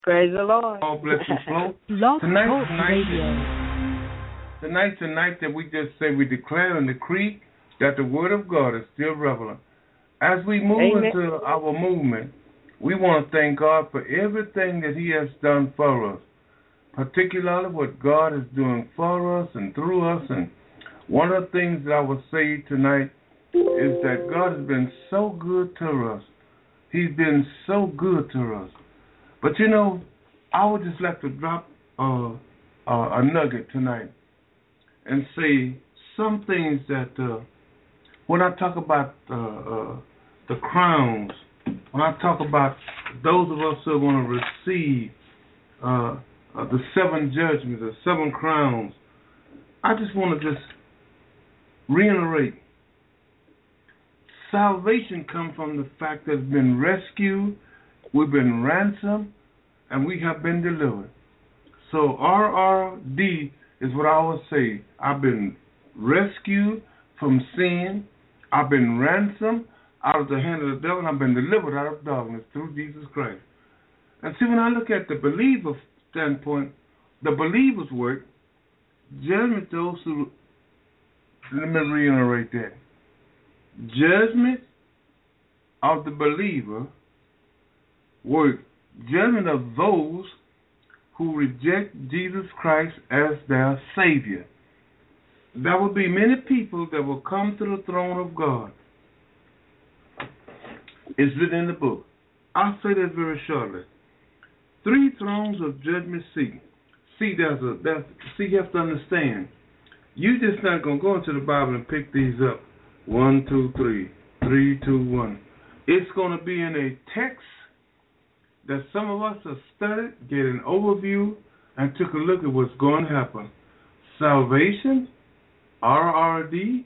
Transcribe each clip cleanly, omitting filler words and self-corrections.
Praise the Lord. God bless you, Flo. Blog Talk Tonight's the night that we just say we declare and decree that the word of God is still relevant. As we move into our movement, we want to thank God for everything that He has done for us, particularly what God is doing for us and through us. And one of the things that I will say tonight is that God has been so good to us. He's been so good to us. But you know, I would just like to drop a nugget tonight and say some things that when I talk about the crowns, when I talk about those of us who are going to receive the seven judgments, the seven crowns, I just want to just reiterate. Salvation comes from the fact that we've been rescued, we've been ransomed, and we have been delivered. So RRD is what I would say. I've been rescued from sin, I've been ransomed out of the hand of the devil, and I've been delivered out of darkness through Jesus Christ. And see, when I look at the believer standpoint, the believer's work, judgment those who, let me reiterate that. Judgment of the believer work, judgment of those who reject Jesus Christ as their Savior. There will be many people that will come to the throne of God. It's written in the book. I'll say that very shortly. 3 thrones of judgment seat. See, you have to understand. You just not going to go into the Bible and pick these up. 1, 2, 3. 3, 2, 1. It's going to be in a text that some of us have studied, get an overview, and took a look at what's going to happen. Salvation, RRD,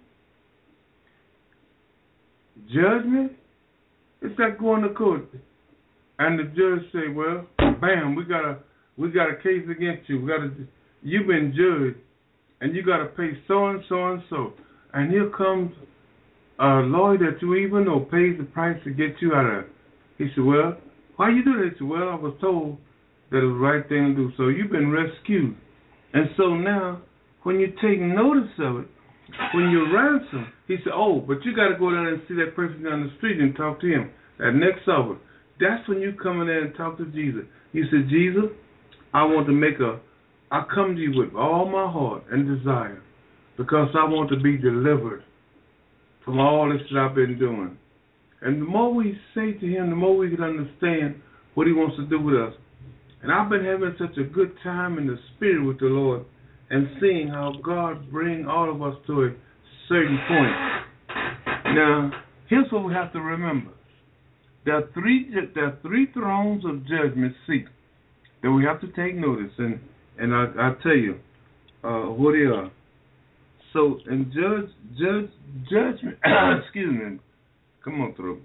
judgment. It's like going to court, and the judge say, "Well, bam, we got a case against you. You've been judged, and you got to pay so and so and so." And here comes a lawyer that you even know pays the price to get you out of it. He said, "Well, why you do that?" He said, "Well, I was told that it was the right thing to do. So you've been rescued. And so now, when you take notice of it, when you're ransomed," he said, "Oh, but you got to go down and see that person down the street and talk to him. That next hour." That's when you come in there and talk to Jesus. You said, "Jesus, I come to you with all my heart and desire because I want to be delivered from all this that I've been doing." And the more we say to him, the more we can understand what he wants to do with us. And I've been having such a good time in the spirit with the Lord and seeing how God brings all of us to a certain point. Now, here's what we have to remember. There are three thrones of judgment seat that we have to take notice, and I'll tell you what they are. So, in judgment, excuse me, come on through.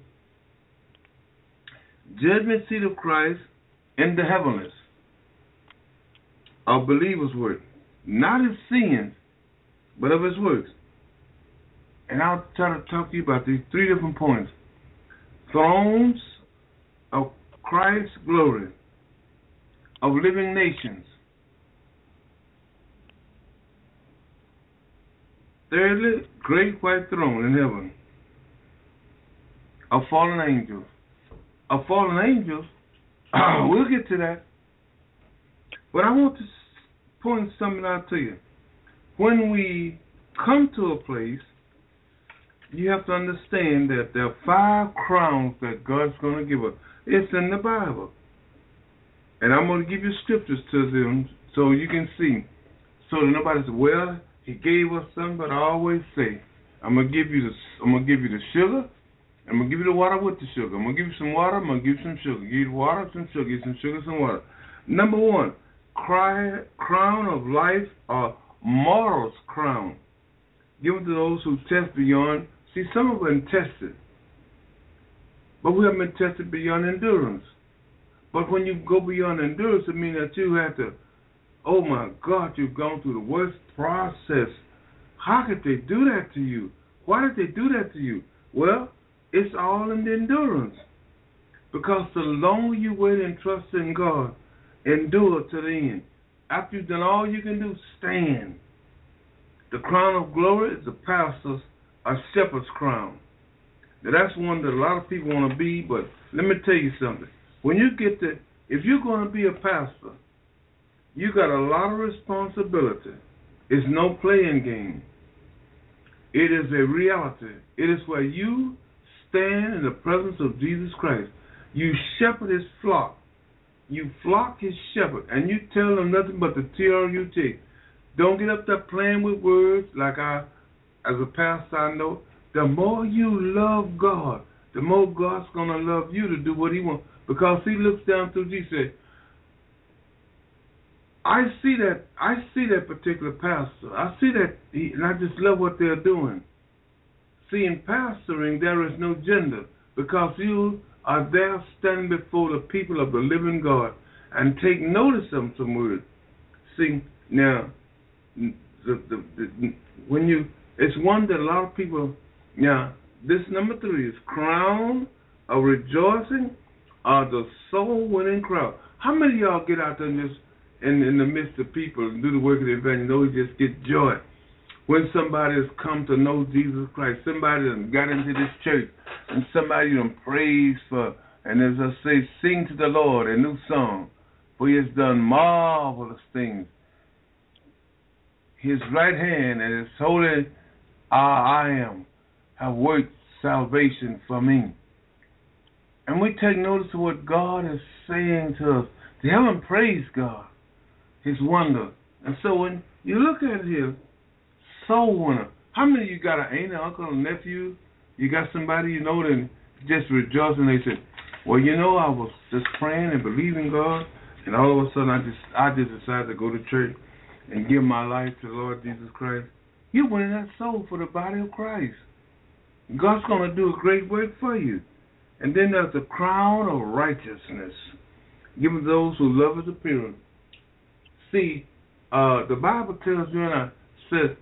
Judgment seat of Christ in the heavens of believers' work. Not his sins, but of his works. And I'll try to talk to you about these 3 different points. Thrones of Christ's glory, of living nations. Thirdly, great white throne in heaven, of fallen angels. Of fallen angels, we'll get to that. But I want to point something out to you. When we come to a place, you have to understand that there are 5 crowns that God's going to give us. It's in the Bible. And I'm going to give you scriptures to them so you can see. So that nobody says, "Well, he gave us something," but I always say, I'm going to give you the sugar. I'm going to give you the water with the sugar. I'm going to give you some water. I'm going to give you some sugar. Give you water, some sugar. Give you some sugar, some water. Number 1, crown of life, or mortal's crown, given to those who test beyond. See, some have been tested, but we haven't been tested beyond endurance. But when you go beyond endurance, it means that you have to, oh my God, you've gone through the worst process. How could they do that to you? Why did they do that to you? Well, it's all in the endurance. Because the longer you wait and trust in God, Endure to the end. After you've done all you can do, stand. The crown of glory is a shepherd's crown. Now that's one that a lot of people want to be, but let me tell you something. When you get to, if you're going to be a pastor, you got a lot of responsibility. It's no playing game. It is a reality. It is where you stand in the presence of Jesus Christ. You shepherd his flock. You flock his shepherd, and you tell them nothing but the TRUT. Don't get up there playing with words like as a pastor, I know. The more you love God, the more God's going to love you to do what he wants. Because he looks down through Jesus. I see that particular pastor. I see that, and I just love what they're doing. See, in pastoring, there is no gender, because you are there standing before the people of the living God and take notice of some words. See, now, when you, it's one that a lot of people, now, this number 3 is crown of rejoicing of the soul-winning crowd. How many of y'all get out there and just in the midst of people and do the work of the evangelist? You know, you just get joy when somebody has come to know Jesus Christ. Somebody that got into this church, and somebody done prays for, and as I say, sing to the Lord a new song, for he has done marvelous things. His right hand and his holy I am have worked salvation for me. And we take notice of what God is saying to us. To him and praise God, his wonder. And so when you look at it here, soul winner. How many of you got an aunt, an uncle, a nephew? You got somebody you know that just rejoicing. They said, well, you know, I was just praying and believing God, and all of a sudden I just decided to go to church and give my life to the Lord Jesus Christ. You're winning that soul for the body of Christ. God's going to do a great work for you. And then there's the crown of righteousness, given those who love his appearance. See, the Bible tells you, and I said,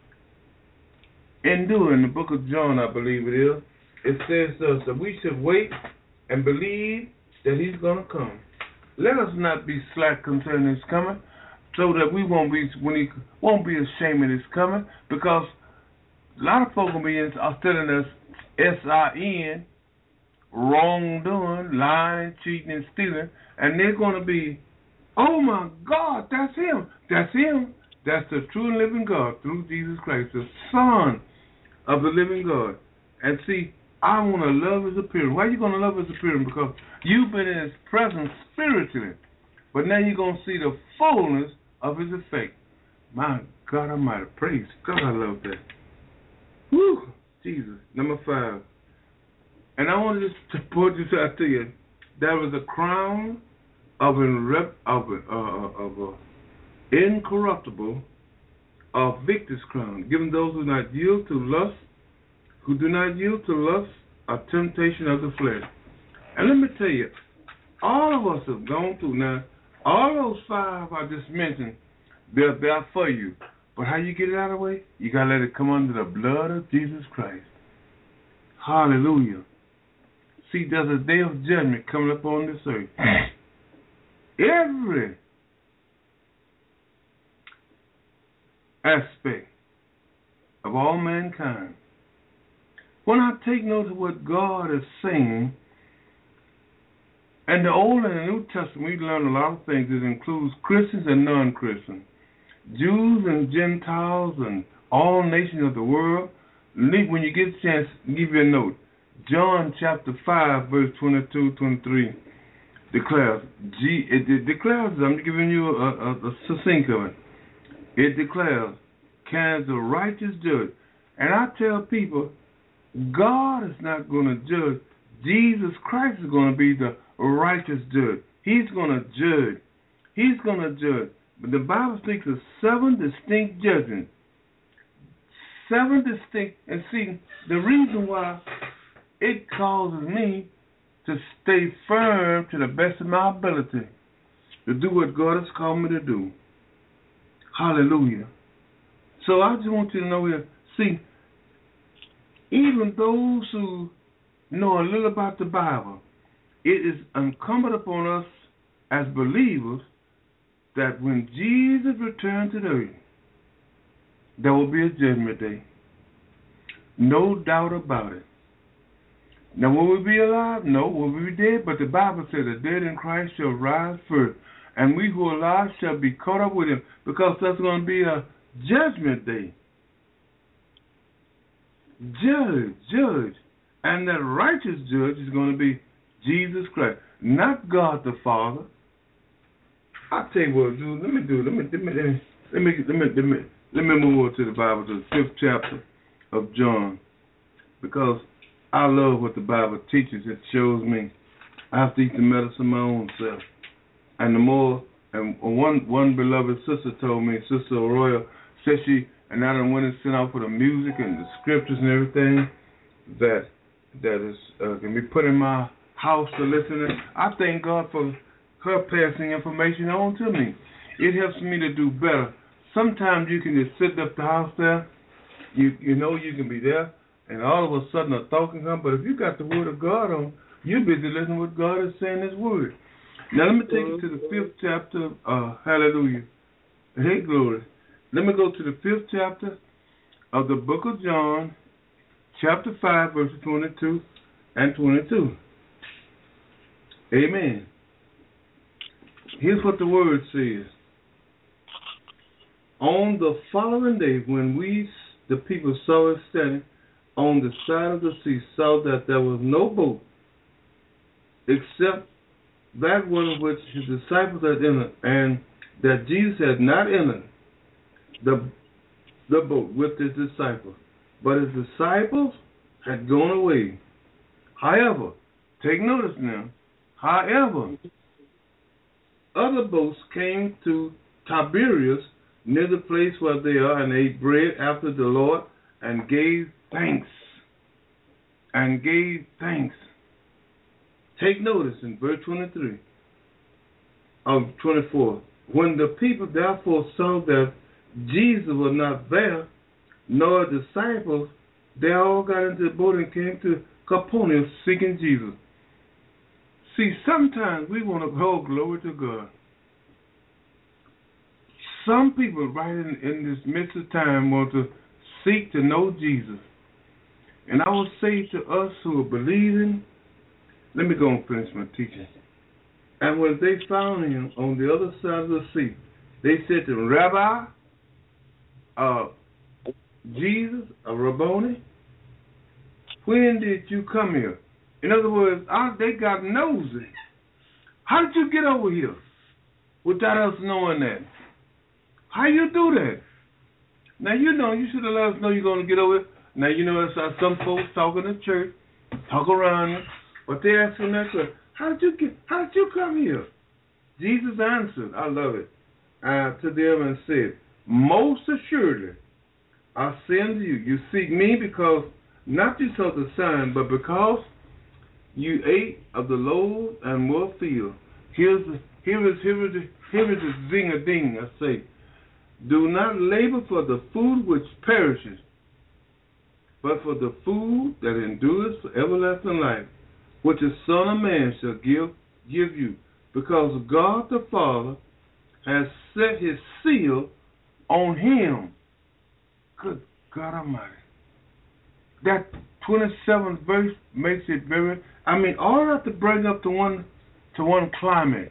in the book of John, I believe it is, it says to us that we should wait and believe that he's going to come. Let us not be slack concerning his coming, so that we won't be ashamed of his coming, because a lot of folk are telling us S-I-N, wrongdoing, lying, cheating, and stealing, and they're going to be, oh my God, that's him. That's him. That's the true and living God through Jesus Christ, the Son of the living God. And see, I want to love his appearance. Why are you going to love his appearance? Because you've been in his presence spiritually, but now you're going to see the fullness of his effect. My God Almighty, praise God, I love that. Woo, Jesus. Number 5. And I want to just point this out to you. There was a crown of incorruptible, of victor's crown, given those who do not yield to lust, or temptation of the flesh. And let me tell you, all of us have gone through. Now, all those 5 I just mentioned, they're there for you. But how you get it out of the way? You got to let it come under the blood of Jesus Christ. Hallelujah. See, there's a day of judgment coming up on this earth. Every aspect of all mankind. When I take note of what God is saying, and the Old and the New Testament, we learn a lot of things. It includes Christians and non-Christians, Jews and Gentiles, and all nations of the world. When you get a chance, give you a note. John chapter 5, verse 22, 23 declares, it declares, I'm giving you a succinct of it. It declares, can the righteous judge? And I tell people, God is not going to judge. Jesus Christ is going to be the righteous judge. He's going to judge. He's going to judge. But the Bible speaks of 7 distinct judgments. 7 distinct. And see, the reason why it causes me to stay firm to the best of my ability to do what God has called me to do. Hallelujah. So I just want you to know here, see, even those who know a little about the Bible, it is incumbent upon us as believers that when Jesus returns to the earth, there will be a judgment day. No doubt about it. Now, will we be alive? No. Will we be dead? But the Bible says the dead in Christ shall rise first, and we who are alive shall be caught up with him, because there's going to be a judgment day. Judge. And that righteous judge is going to be Jesus Christ, not God the Father. I'll tell you what, dude. Let me move on to the Bible, to the 5th chapter of John, because I love what the Bible teaches. It shows me I have to eat the medicine my own self. And the more, and one beloved sister told me, Sister Aurora, said she, and I done went and sent out for the music and the scriptures and everything that is can be put in my house to listen to. I thank God for her passing information on to me. It helps me to do better. Sometimes you can just sit up the house there, you know you can be there, and all of a sudden a thought can come, but if you got the word of God on, you're busy listening to what God is saying in his word. Now let me take you to the 5th chapter, hallelujah. Hey, glory. Let me go to the 5th chapter of the book of John, chapter 5, verses 22 and 22. Amen. Here's what the word says. On the following day, when the people saw us standing on the side of the sea, saw that there was no boat except that one in which his disciples had entered, and that Jesus had not entered the boat with his disciples, but his disciples had gone away. However, take notice now, other boats came to Tiberias, near the place where they are, and ate bread after the Lord, and gave thanks. Take notice in verse 23 of 24. When the people therefore saw that Jesus was not there, nor disciples, they all got into the boat and came to Capernaum seeking Jesus. See, sometimes we want to go, glory to God. Some people right in this midst of time want to seek to know Jesus. And I will say to us who are believing, let me go and finish my teaching. And when they found him on the other side of the sea, they said to him, Rabbi, Jesus, Rabboni, when did you come here? In other words, they got nosy. How did you get over here without us knowing that? How you do that? Now, you know, you should have let us know you're going to get over it. Now, you know, some folks talking to church, talk around you, but they ask them that question, how did you come here? Jesus answered, I love it, to them and said, most assuredly, I say unto you, you seek me because not you saw the sign, but because you ate of the loaves and were filled. Here is the zing-a-ding, I say. Do not labor for the food which perishes, but for the food that endures for everlasting life, which the Son of Man shall give you, because God the Father has set his seal on him. Good God Almighty. That 27th verse makes it very, all I have to bring up to one climax.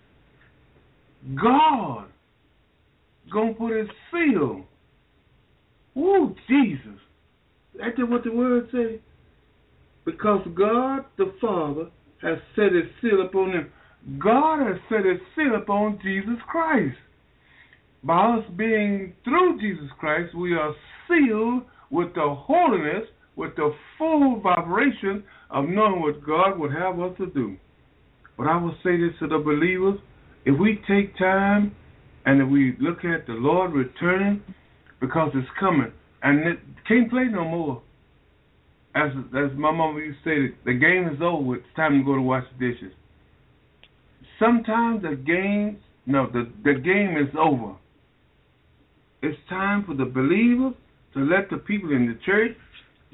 God gonna put his seal. Ooh, Jesus. That's what the word says. Because God the Father has set his seal upon him. God has set his seal upon Jesus Christ. By us being through Jesus Christ, we are sealed with the holiness, with the full vibration of knowing what God would have us to do. But I will say this to the believers, if we take time and if we look at the Lord returning, because it's coming, and it can't play no more. As my mama used to say, the game is over, it's time to go to wash the dishes. Sometimes the game is over. It's time for the believers to let the people in the church,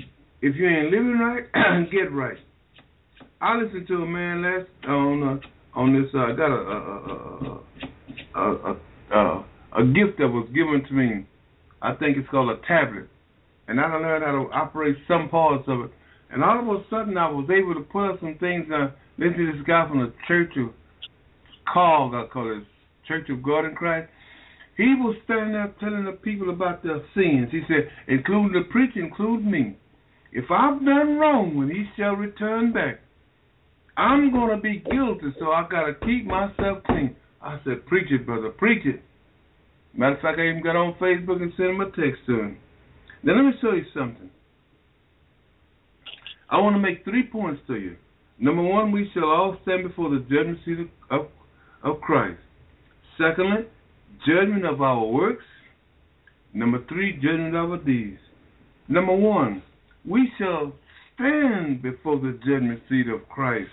if you ain't living right, get right. I listened to a man on this. I got a gift that was given to me. I think it's called a tablet, and I learned how to operate some parts of it. And all of a sudden, I was able to put up some things. Listen to this guy from the Church of I call it Church of God in Christ. He was standing there telling the people about their sins. He said, including the preacher, include me. If I've done wrong, when he shall return back, I'm going to be guilty, so I got to keep myself clean. I said, preach it, brother, preach it. Matter of fact, I even got on Facebook and sent him a text to him. Now, let me show you something. I want to make 3 points to you. Number one, we shall all stand before the judgment seat of Christ. Secondly, judgment of our works. Number 3, judgment of our deeds. Number 1, we shall stand before the judgment seat of Christ.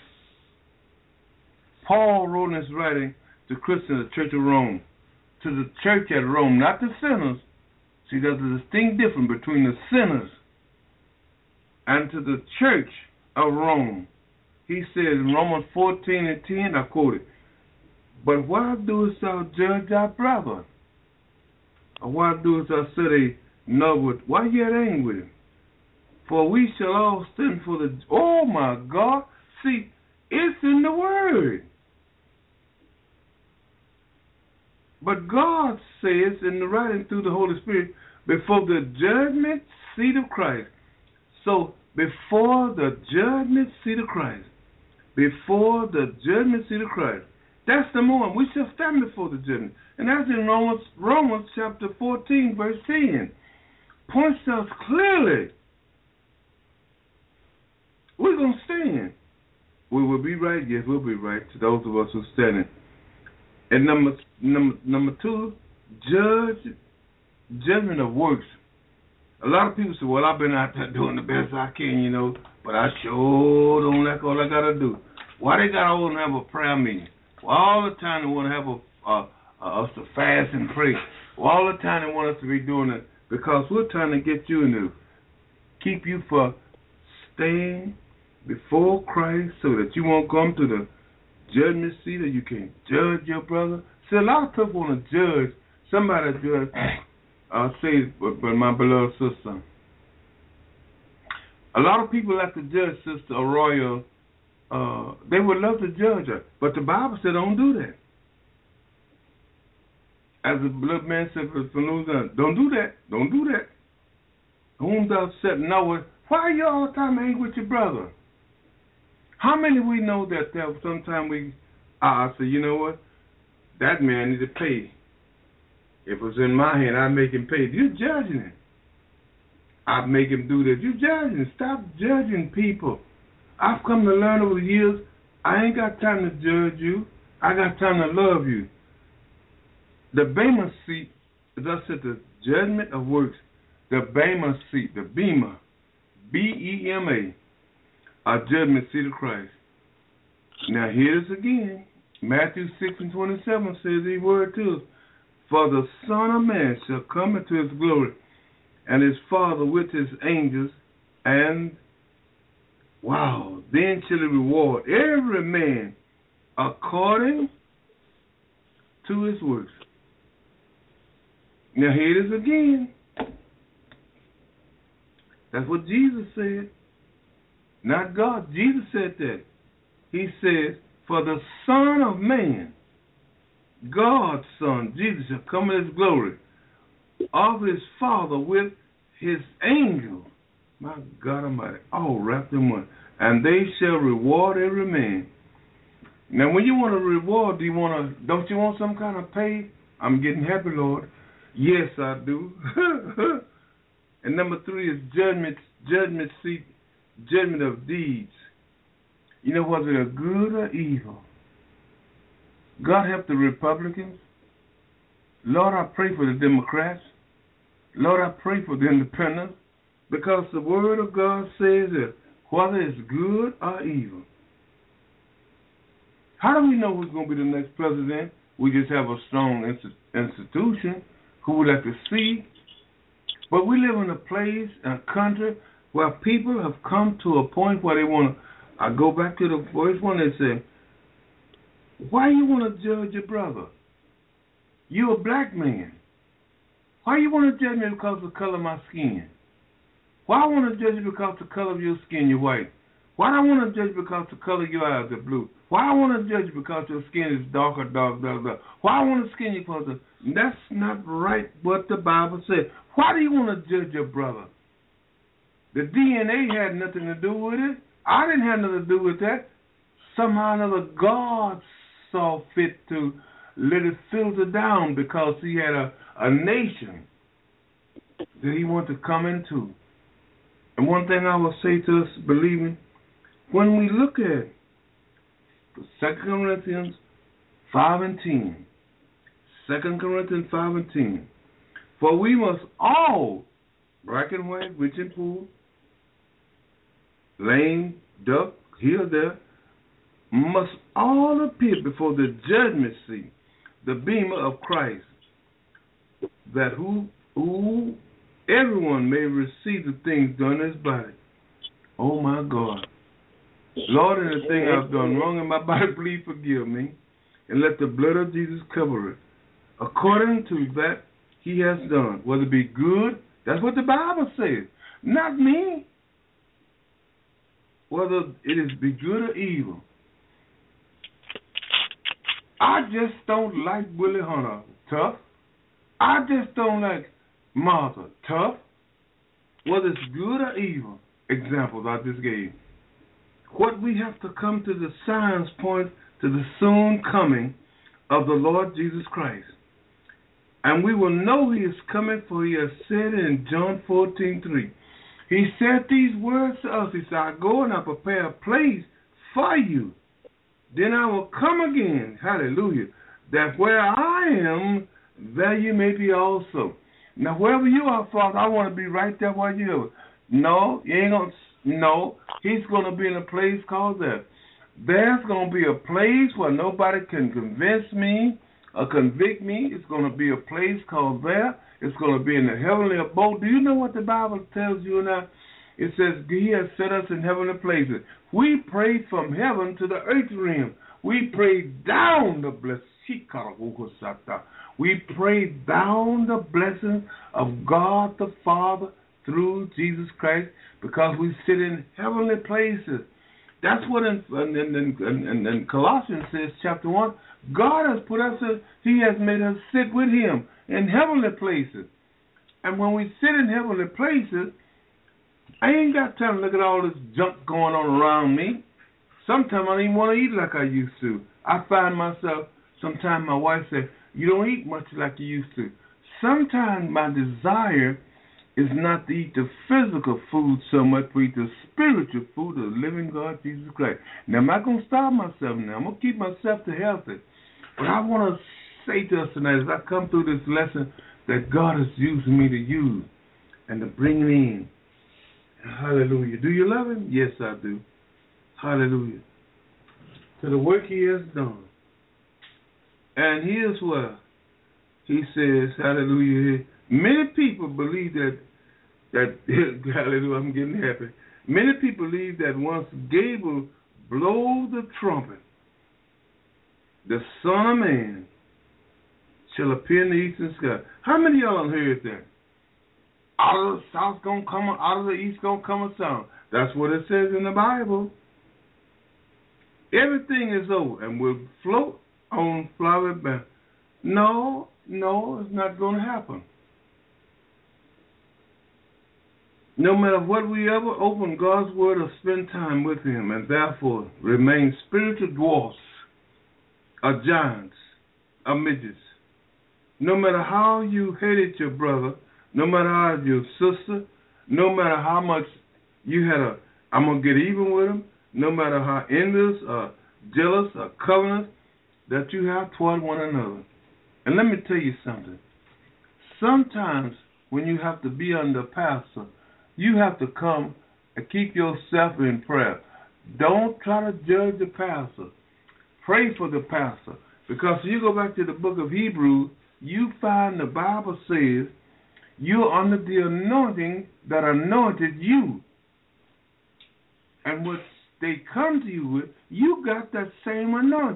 Paul wrote in his writing to Christians, the Church of Rome, to the church at Rome, not the sinners. See, there's a distinct difference between the sinners and to the church of Rome. He says in Romans 14:10, I quote it, but why doest thou judge our brother? Or why doest thou say no, but why yet angry with him? For we shall all stand for the... Oh, my God. See, it's in the Word. But God says in the writing through the Holy Spirit, before the judgment seat of Christ. So, before the judgment seat of Christ. Before the judgment seat of Christ. That's the moment we shall stand before the judgment. And that's in Romans chapter 14, verse 10. Points us clearly. We're going to stand. We will be right. Yes, we'll be right to those of us who are standing. And number 2, judgment of works. A lot of people say, well, I've been out there doing the best I can, but I sure don't like all I got to do. Why they got to want to have a prayer meeting? Well, all the time they want to have us to fast and pray. Well, all the time they want us to be doing it because we're trying to get you in to keep you for staying before Christ so that you won't come to the judgment seat or you can't judge your brother. See, a lot of people want to judge somebody judge. I'll say, but my beloved sister. A lot of people like to judge Sister Arroyo. They would love to judge her, but the Bible said don't do that. As the blood man said for Louisiana, don't do that. Don't do that. Whom thou said no. Why are you all the time angry with your brother? How many we know that sometimes I say, you know what? That man needs to pay. If it was in my hand, I'd make him pay. You're judging him. I'd make him do this. You're judging. Stop judging people. I've come to learn over the years, I ain't got time to judge you. I got time to love you. The Bema seat, thus said the judgment of works, the Bema seat, the Bema, B-E-M-A, a judgment seat of Christ. Now here's again, Matthew 6:27 says these words to us. For the Son of Man shall come into his glory, and his Father with his angels, and, then shall he reward every man according to his works. Now here it is again. That's what Jesus said. Not God. Jesus said that. He says, for the Son of Man, God's Son, Jesus, shall come in his glory, of his Father with his angels. My God Almighty, all wrapped in one. And they shall reward every man. Now, when you want a reward, don't you want some kind of pay? I'm getting happy, Lord. Yes, I do. And number 3 is judgment seat, judgment of deeds. You know, was it a good or evil? God help the Republicans. Lord, I pray for the Democrats. Lord, I pray for the Independents. Because the Word of God says that whether it's good or evil. How do we know who's going to be the next president? We just have a strong institution who would like to see. But we live in a place, in a country, where people have come to a point where they want to. I go back to the first one that said, Why you want to judge your brother? You're a black man. Why you want to judge me because of the color of my skin? Why I want to judge you because the color of your skin, you're white? Why I want to judge you because the color of your eyes are blue? Why I want to judge you because your skin is darker, dark. Why I want to skin you because that's not right what the Bible said. Why do you want to judge your brother? The DNA had nothing to do with it. I didn't have nothing to do with that. Somehow or another, God saw fit to let it filter down because he had a nation that he wanted to come into. And one thing I will say to us, believing, when we look at 2 Corinthians 5 and 10, 2 Corinthians 5 and 10, for we must all, black and white, rich and poor, lame, duck, here, there, must all appear before the judgment seat, the bema of Christ, that who everyone may receive the things done in his body. Oh my God. Lord, in the thing I've done wrong in my body, please forgive me, and let the blood of Jesus cover it. According to that he has done, whether it be good, that's what the Bible says, not me. Whether it is be good or evil. I just don't like Willie Hunter, tough. I just don't like Martha, tough. Whether it's good or evil, examples I just gave. What we have to come to the signs point to the soon coming of the Lord Jesus Christ. And we will know he is coming, for he has said in John 14:3. He said these words to us. He said, I go and I prepare a place for you. Then I will come again, hallelujah, that where I am, there you may be also. Now, wherever you are, Father, I want to be right there where you are. No, you ain't going to. No, he's going to be in a place called there. There's going to be a place where nobody can convince me or convict me. It's going to be a place called there. It's going to be in the heavenly abode. Do you know what the Bible tells you now? It says he has set us in heavenly places. We prayed from heaven to the earth realm. We prayed down the blessing. We prayed down the blessing of God the Father through Jesus Christ because we sit in heavenly places. That's what in Colossians says, chapter 1, God has put us, he has made us sit with him in heavenly places. And when we sit in heavenly places, I ain't got time to look at all this junk going on around me. Sometimes I don't even want to eat like I used to. I find myself, sometimes my wife says, you don't eat much like you used to. Sometimes my desire is not to eat the physical food so much, but eat the spiritual food of the living God, Jesus Christ. Now, I'm not going to starve myself now. I'm going to keep myself to healthy. But I want to say to us tonight, as I come through this lesson that God has used me to use and to bring it in. Hallelujah. Do you love him? Yes, I do. Hallelujah. To the work he has done. And here's what he says, hallelujah. Many people believe that hallelujah, I'm getting happy. Many people believe that once Gabriel blows the trumpet, the Son of Man shall appear in the eastern sky. How many of y'all heard that? Out of the south gonna come, out of the east gonna come a sound. That's what it says in the Bible. Everything is over and we'll float on flowery bank. No, it's not going to happen. No matter what we ever open God's word or spend time with him, and therefore remain spiritual dwarfs or giants or midgets. No matter how you hated your brother, no matter how your sister, no matter how much you had I'm going to get even with him, no matter how envious or jealous or covetous that you have toward one another. And let me tell you something. Sometimes when you have to be under a pastor, you have to come and keep yourself in prayer. Don't try to judge the pastor. Pray for the pastor. Because if you go back to the book of Hebrews, you find the Bible says you're under the anointing that anointed you. And what they come to you with, you got that same anointing.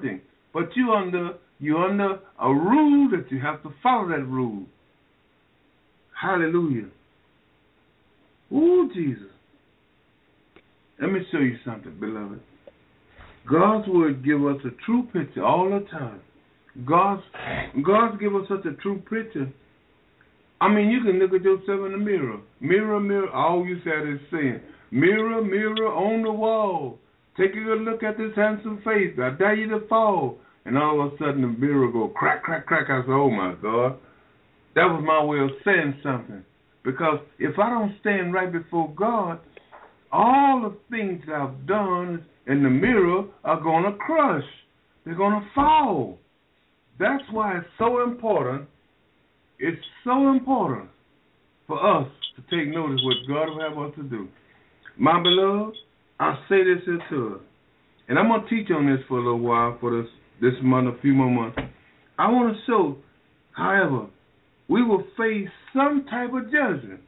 but you're under a rule that you have to follow that rule. Hallelujah. Ooh, Jesus. Let me show you something, beloved. God's word give us a true picture all the time. God's give us such a true picture. I mean, you can look at yourself in the mirror. Mirror, mirror, all you said is saying, mirror, mirror on the wall. Take a good look at this handsome face. I dare you to fall. And all of a sudden the mirror go crack, crack, crack. I said, oh my God. That was my way of saying something. Because if I don't stand right before God, all the things that I've done in the mirror are going to crush. They're going to fall. That's why it's so important. It's so important for us to take notice what God will have us to do. My beloved, I say this here to us, and I'm going to teach on this for a little while, for this month, a few more months. I want to show, however, we will face some type of judgment.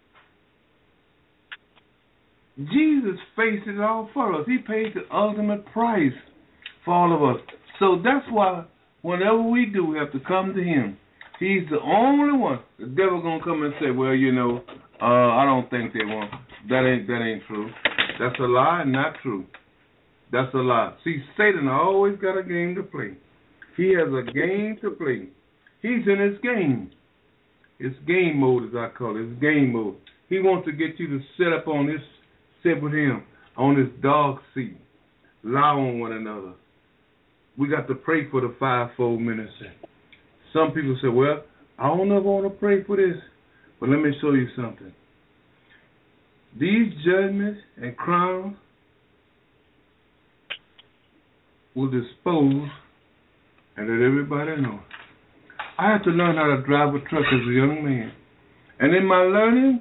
Jesus faced it all for us. He paid the ultimate price for all of us. So that's why whenever we do, we have to come to Him. He's the only one. The devil gonna come and say, well, I don't think they won't. That ain't true. That's a lie, not true. That's a lie. See, Satan always got a game to play. He has a game to play. He's in his game. It's game mode, as I call it. It's game mode. He wants to get you to sit with him on this dog seat, lie on one another. We got to pray for the fivefold ministry. Some people say, well, I don't know if I want to pray for this, but let me show you something. These judgments and crowns will dispose and let everybody know. I had to learn how to drive a truck as a young man. And in my learning,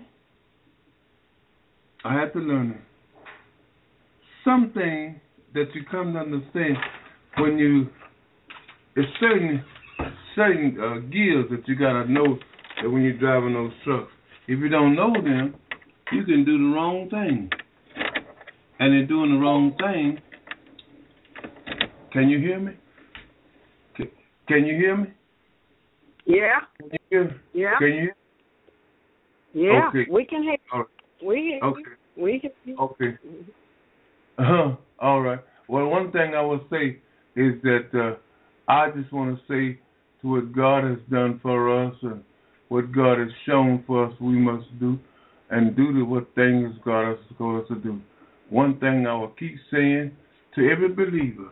I had to learn it. Something that you come to understand when it's certain gears that you got to know that when you're driving those trucks. If you don't know them, you can do the wrong thing. And in doing the wrong thing, can you hear me? Can you hear me? Yeah. Can you hear? Yeah. Can you hear? Yeah. Okay. We can hear. All right. We hear. Okay. We can hear. Okay. All right. Well, one thing I will say is that I just want to say to what God has done for us and what God has shown for us we must do, and do what things God has called us to do. One thing I will keep saying to every believer,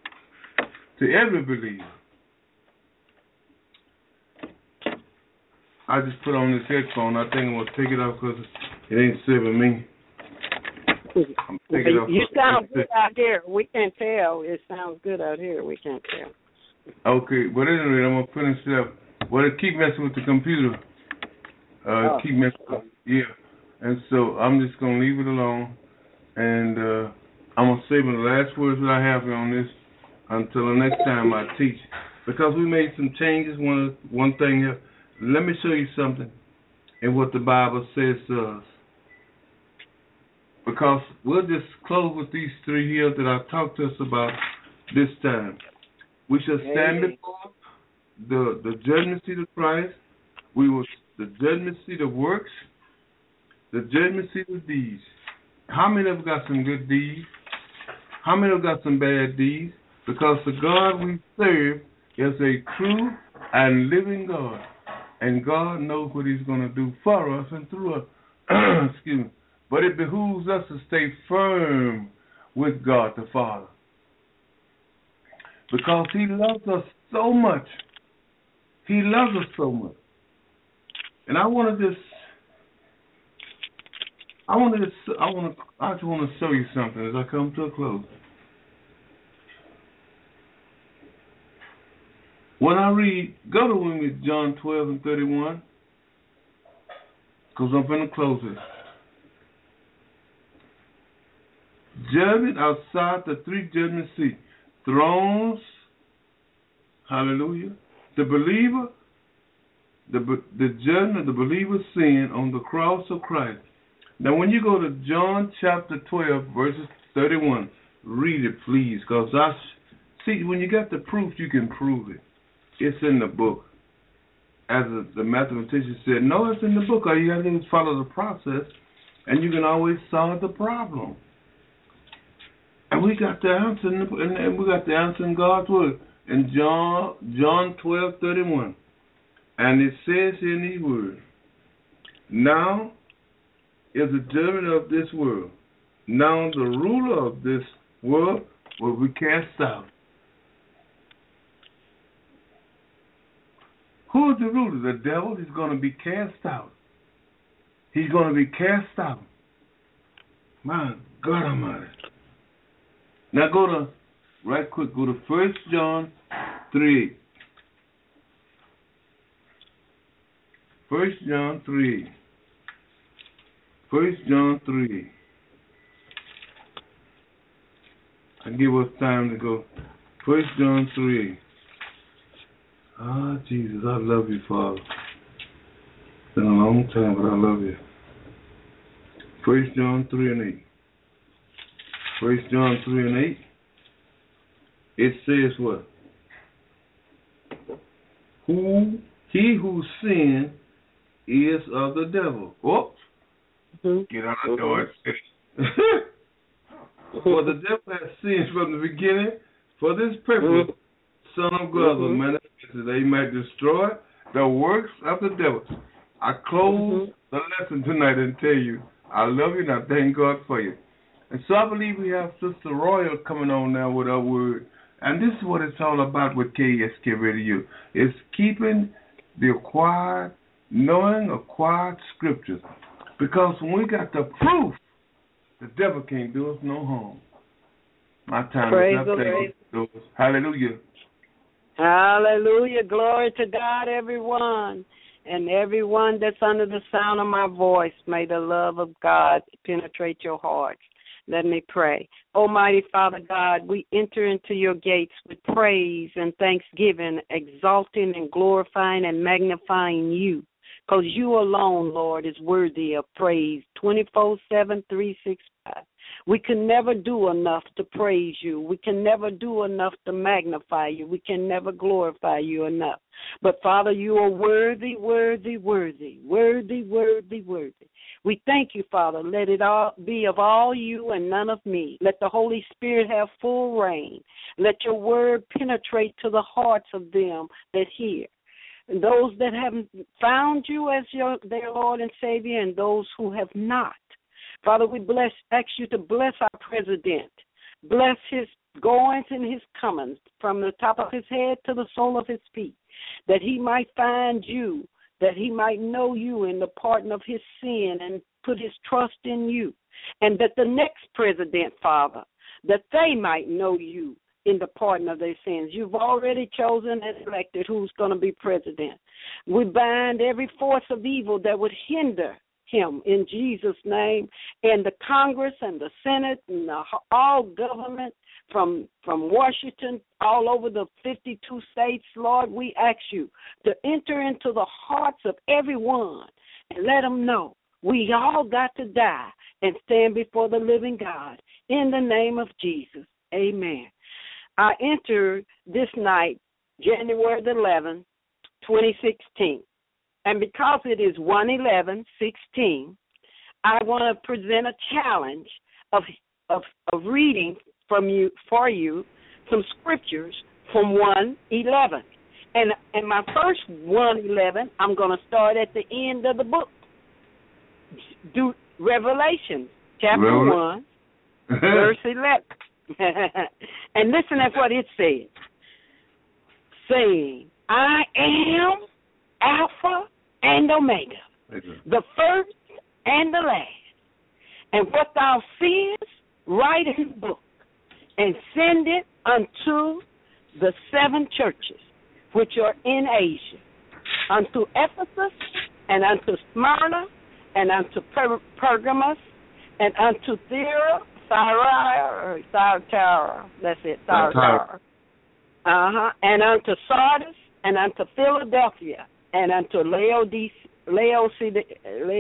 I just put on this headphone. I think I'm going to take it off because it ain't serving me. You sound good out here. We can't tell. It sounds good out here. We can't tell. Okay, but anyway, I'm going to finish it up. Well, it keep messing with the computer. Keep messing with yeah. And so I'm just going to leave it alone. And I'm going to save the last words that I have on this until the next time I teach. Because we made some changes. One thing here. Let me show you something in what the Bible says to us. Because we'll just close with these three here that I've talked to us about this time. We shall stand before the judgment seat of Christ. The judgment seat of works, the judgment seat of deeds. How many have got some good deeds? How many have got some bad deeds? Because the God we serve is a true and living God. And God knows what He's going to do for us and through us. Excuse me. But it behooves us to stay firm with God the Father. Because He loves us so much. He loves us so much. And I just want to show you something as I come to a close. When I read, go to me John 12 and 31, because I'm going to close it. Judgment outside the three judgment seats. Thrones, hallelujah. The believer, the judgment, the believer's sin on the cross of Christ. Now when you go to John chapter 12, verses 31, read it please, because I See, when you got the proof, you can prove it. It's in the book. As the mathematician said, no, it's in the book. All you got to do is follow the process, and you can always solve the problem. And we got the answer, and we got the answer in God's word in John 12:31, and it says in these words, now is the judgment of this world. Now the ruler of this world will be cast out. Who is the ruler? The devil is going to be cast out. He's going to be cast out. My God Almighty. Now go to 1 John 3. 1 John 3. 1 John 3. I give us time to go. 1 John 3. Ah, Jesus, I love you, Father. It's been a long time, but I love you. 1 John 3 and 8. 1 John 3 and 8. It says what? He who sinned is of the devil. Oh, get out of the door. For the devil has sinned from the beginning. For this purpose, Son of God was manifested that he might destroy the works of the devil. I close the lesson tonight and tell you, I love you and I thank God for you. And so I believe we have Sister Royal coming on now with our word. And this is what it's all about with KSK Radio. It's keeping the knowing acquired scriptures. Because when we got the proof, the devil can't do us no harm. My time is up. Thank you. Hallelujah. Hallelujah. Glory to God, everyone. And everyone that's under the sound of my voice, may the love of God penetrate your hearts. Let me pray. Almighty Father God, we enter into your gates with praise and thanksgiving, exalting and glorifying and magnifying you, because you alone, Lord, is worthy of praise 24/7, 365. We can never do enough to praise you. We can never do enough to magnify you. We can never glorify you enough. But, Father, you are worthy, worthy, worthy, worthy, worthy, worthy. We thank you, Father. Let it all be of all you and none of me. Let the Holy Spirit have full reign. Let your word penetrate to the hearts of them that hear. And those that haven't found you as their Lord and Savior, and those who have not. Father, we ask you to bless our president. Bless his goings and his comings from the top of his head to the sole of his feet, that he might find you, that he might know you in the pardon of his sin and put his trust in you, and that the next president, Father, that they might know you in the pardon of their sins. You've already chosen and elected who's going to be president. We bind every force of evil that would hinder him in Jesus' name, and the Congress and the Senate and all government from Washington all over the 52 states. Lord, we ask you to enter into the hearts of everyone and let them know we all got to die and stand before the living God in the name of Jesus. Amen. I enter this night, January the 11th, 2016. And because it is 1/11/16, I want to present a challenge of reading for you some scriptures from 1:11. And my first 1:11, I'm going to start at the end of the book. Do Revelation chapter 1, verse 11. And listen at what it says. Saying, I am Alpha and Omega, the first and the last. And what thou seest, write in the book, and send it unto the 7 churches which are in Asia, unto Ephesus, and unto Smyrna, and unto Pergamos, and unto Thyatira, that's it, Thyatira, and unto Sardis, and unto Philadelphia, and unto Laodicea.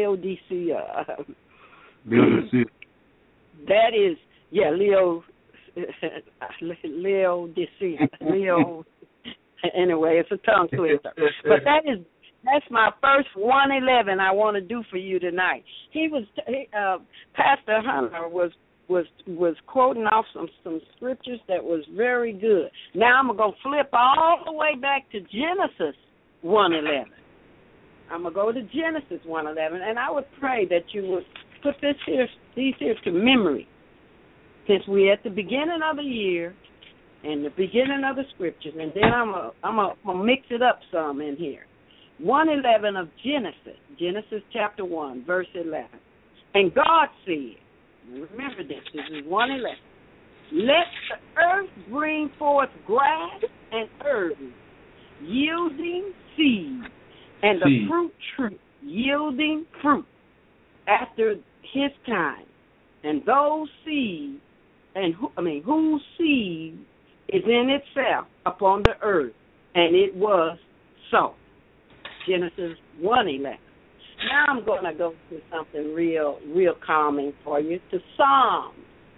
That is, Laodicea. Leo. Anyway, it's a tongue twister. But that's my first 111 I want to do for you tonight. Pastor Hunter was quoting off some scriptures that was very good. Now I'm going to flip all the way back to Genesis 1:11. I'm going to go to Genesis 1:11, and I would pray that you would put these here to memory, since we're at the beginning of the year and the beginning of the scriptures, and then I'm gonna mix it up some in here. 1:11 of Genesis chapter 1, verse 11. And God said, remember this is 1:11, let the earth bring forth grass and herb, yielding seed, and the fruit tree yielding fruit after his kind, and those seeds, whose seed is in itself upon the earth, and it was so. Genesis 1:11. Now I'm going to go to something real calming for you, to Psalms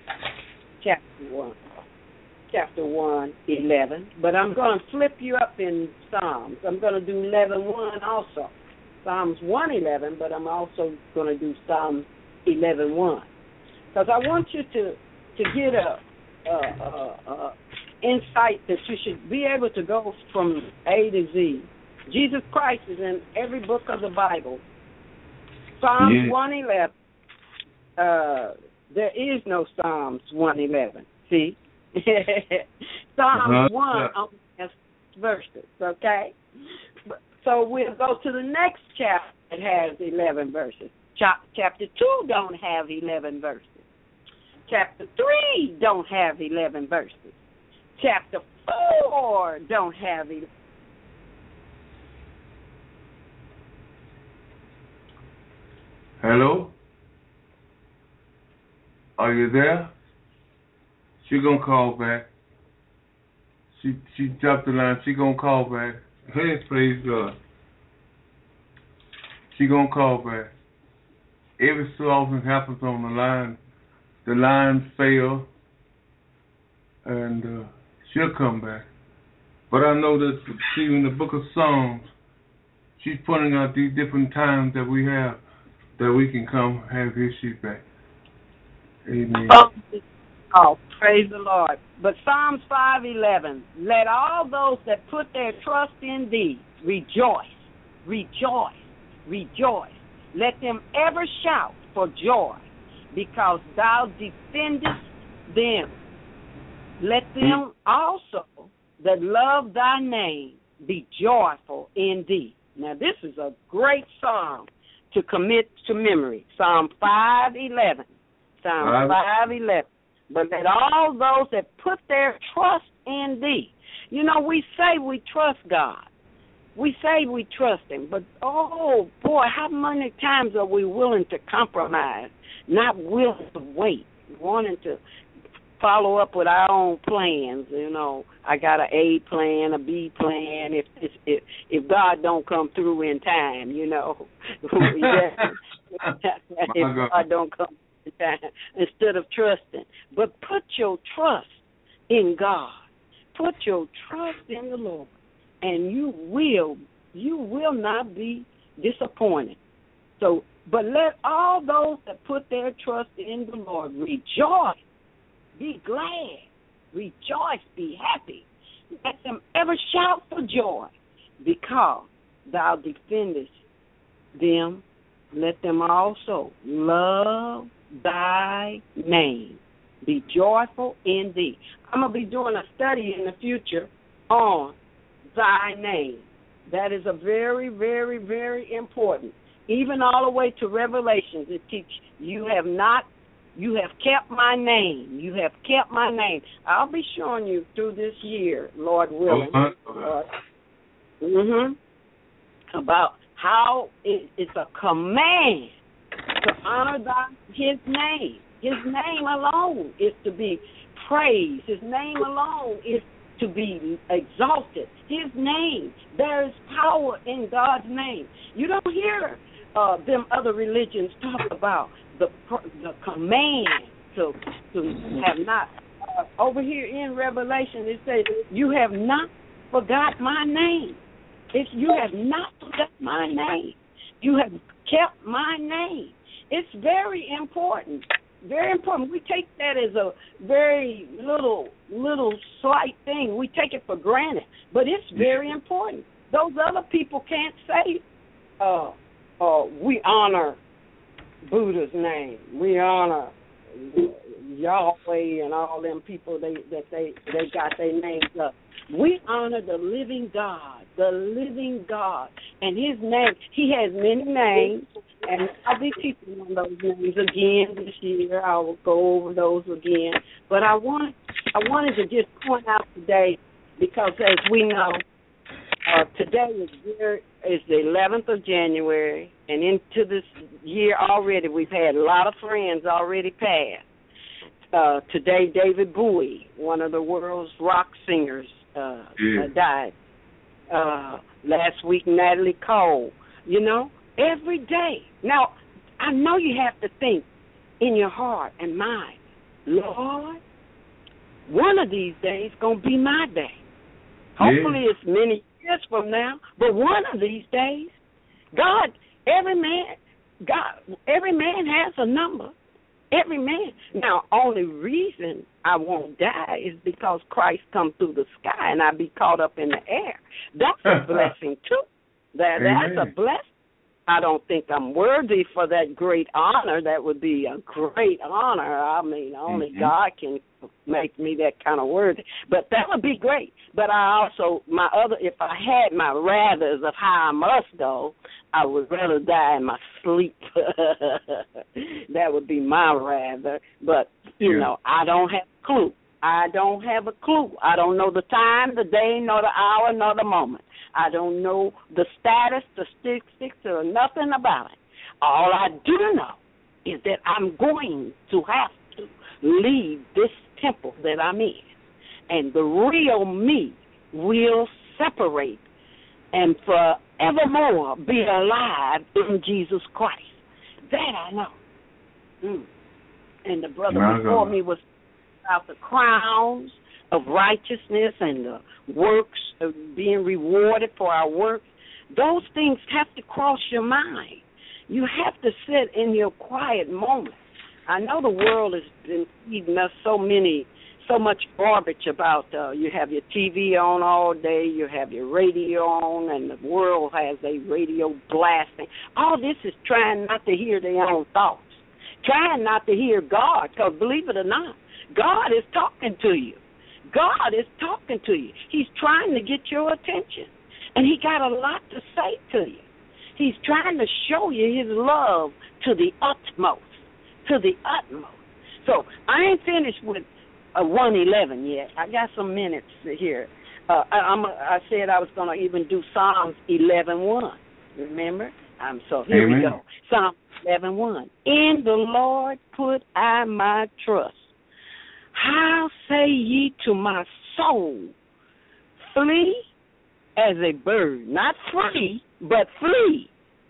chapter 1:11. But I'm going to flip you up in Psalms. I'm going to do 11:1 also. Psalms 1:11, but I'm also going to do Psalms 11:1, because I want you to get a insight that you should be able to go from A to Z. Jesus Christ is in every book of the Bible. Psalms 1:11. There is no Psalms 1:11. See, Psalms 1 only has verses. Okay, so we'll go to the next chapter that has 11 verses. Chapter 2 don't have 11 verses. Chapter 3 don't have 11 verses. Chapter 4 don't have 11. Hello? Are you there? She gonna call back. She dropped the line. She gonna call back. Hey, praise God. She gonna call back. Every so often happens on the line. The line fail, and she'll come back. But I know that she in the book of Psalms, she's pointing out these different times that we have that we can come have his sheep back. Amen. Oh, praise the Lord. But Psalms 5:11, let all those that put their trust in thee rejoice, rejoice, rejoice. Let them ever shout for joy, because thou defendest them. Let them also that love thy name be joyful in thee. Now, this is a great psalm to commit to memory. Psalm 5:11. Psalm 5:11. But let all those that put their trust in thee. You know, we say we trust God. We say we trust him. But, oh, boy, how many times are we willing to compromise, not willing to wait, wanting to follow up with our own plans? You know, I got an A plan, a B plan, if God don't come through in time, you know. If God don't come in time, instead of trusting. But put your trust in God. Put your trust in the Lord, and you will not be disappointed. So, but let all those that put their trust in the Lord rejoice. Be glad, rejoice, be happy. Let them ever shout for joy, because thou defendest them. Let them also love thy name. Be joyful in thee. I'm going to be doing a study in the future on thy name. That is a very, very, very important. Even all the way to Revelations, it teaches you have kept my name. You have kept my name. I'll be showing you through this year, Lord willing, about how it's a command to honor his name. His name alone is to be praised. His name alone is to be exalted. His name, there is power in God's name. You don't hear them other religions talk about the command to have not over here in Revelation, it says, you have not forgot my name. You have not forgot my name. You have kept my name. It's very important. Very important. We take that as a very little slight thing. We take it for granted, but it's very important. Those other people can't say, we honor Buddha's name. We honor Yahweh and all them people they got their names up. We honor the living God, and His name. He has many names, and I'll be teaching on those names again this year. I will go over those again. But I wanted to just point out today, because as we know, today is the 11th of January, and into this year already, we've had a lot of friends already pass. Today, David Bowie, one of the world's rock singers, died. Last week, Natalie Cole. You know, every day. Now, I know you have to think in your heart and mind, Lord, one of these days going to be my day. Hopefully it's many years from now, but one of these days, every man has a number. Every man. Now, only reason I won't die is because Christ come through the sky and I be caught up in the air. That's a blessing, too. That's a blessing. I don't think I'm worthy for that great honor. That would be a great honor. I mean, only God can make me that kind of worthy. But that would be great. But I also, if I had my rathers of how I must go, I would rather die in my sleep. That would be my rather. But, you know, I don't have a clue. I don't have a clue. I don't know the time, the day, nor the hour, nor the moment. I don't know the status, the statistics, or nothing about it. All I do know is that I'm going to have to leave this temple that I'm in. And the real me will separate and forevermore be alive in Jesus Christ. That I know. And the brother before me was about the crowns of righteousness and the works of being rewarded for our works. Those things have to cross your mind. You have to sit in your quiet moments. I know the world has been feeding us so much garbage about you have your TV on all day, you have your radio on, and the world has a radio blasting. All this is trying not to hear their own thoughts, trying not to hear God, because believe it or not, God is talking to you. God is talking to you. He's trying to get your attention, and He got a lot to say to you. He's trying to show you His love to the utmost, to the utmost. So I ain't finished with 111 yet. I got some minutes here. I said I was going to even do Psalms 11:1. Remember? So here we go. Psalm 11:1. In the Lord put I my trust. How say ye to my soul, flee as a bird, not free, but flee,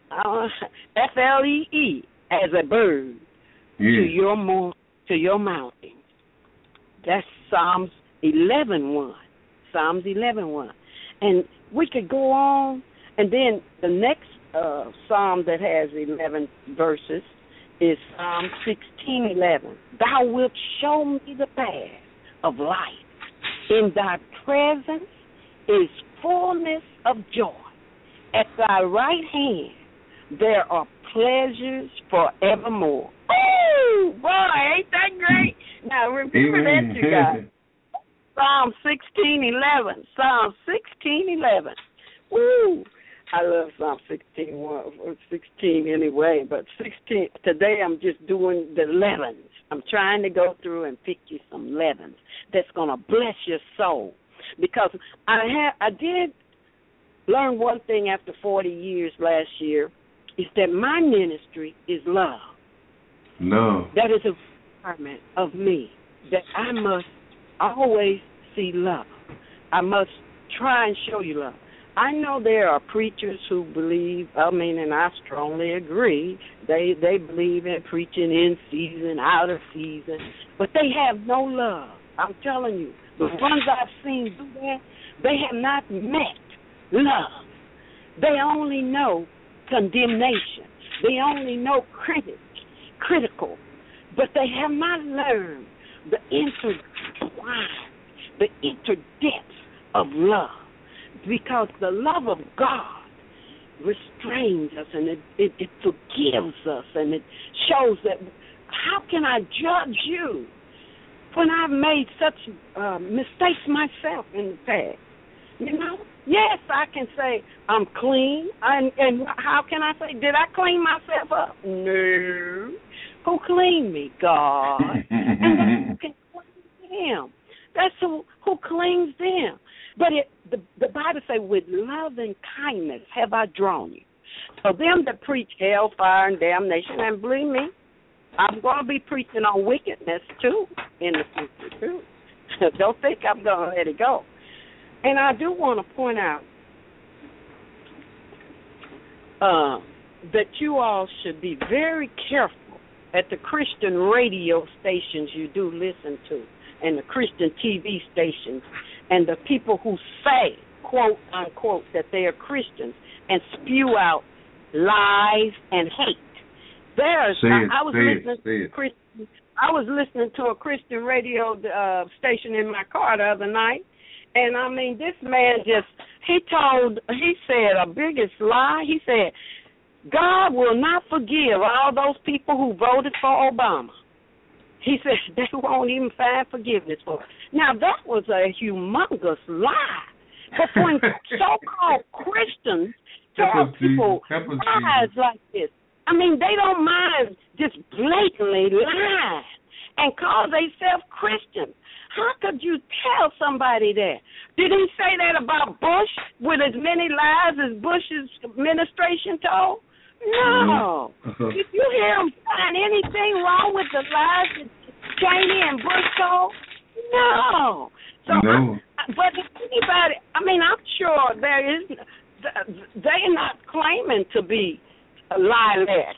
F-L-E-E, as a bird to your mountain. That's Psalms 11:1. Psalms 11:1. And we could go on, and then the next psalm that has 11 verses is Psalm 16:11. Thou wilt show me the path of life. In thy presence is fullness of joy. At thy right hand there are pleasures forevermore. Oh, boy, ain't that great? Now, remember that, you guys. Psalm 16:11. Psalm 16:11. Woo! I love Psalm 16 anyway, but 16, today I'm just doing the 11s. I'm trying to go through and pick you some 11s that's going to bless your soul. Because I did learn one thing after 40 years last year, is that my ministry is love. No. That is a requirement of me, that I must always see love. I must try and show you love. I know there are preachers who believe, and I strongly agree, they believe in preaching in season, out of season, but they have no love. I'm telling you, the ones I've seen do that, they have not met love. They only know condemnation. They only know critical. But they have not learned the interdepths of love. Because the love of God restrains us, and it forgives us, and it shows that how can I judge you when I've made such mistakes myself in the past? You know? Yes, I can say I'm clean, and how can I say, did I clean myself up? No. Who cleaned me? God. And who can clean him? That's who cleans them. But the Bible says, with love and kindness have I drawn you. So them that preach hellfire and damnation, and believe me, I'm going to be preaching on wickedness, too, in the future, too. Don't think I'm going to let it go. And I do want to point out that you all should be very careful at the Christian radio stations you do listen to, and the Christian TV stations, and the people who say, quote, unquote, that they are Christians and spew out lies and hate. I was listening to a Christian radio station in my car the other night, and I mean, this man he said a biggest lie. He said, God will not forgive all those people who voted for Obama. He said they won't even find forgiveness for it. Now, that was a humongous lie. But when so-called Christians tell people lies like this, I mean, they don't mind just blatantly lying and call themselves Christians. How could you tell somebody that? Did he say that about Bush with as many lies as Bush's administration told? No. Did you hear him find anything wrong with the lies that Cheney and Bush told? No. So, no. But anybody, I mean, I'm sure they're not claiming to be lieless.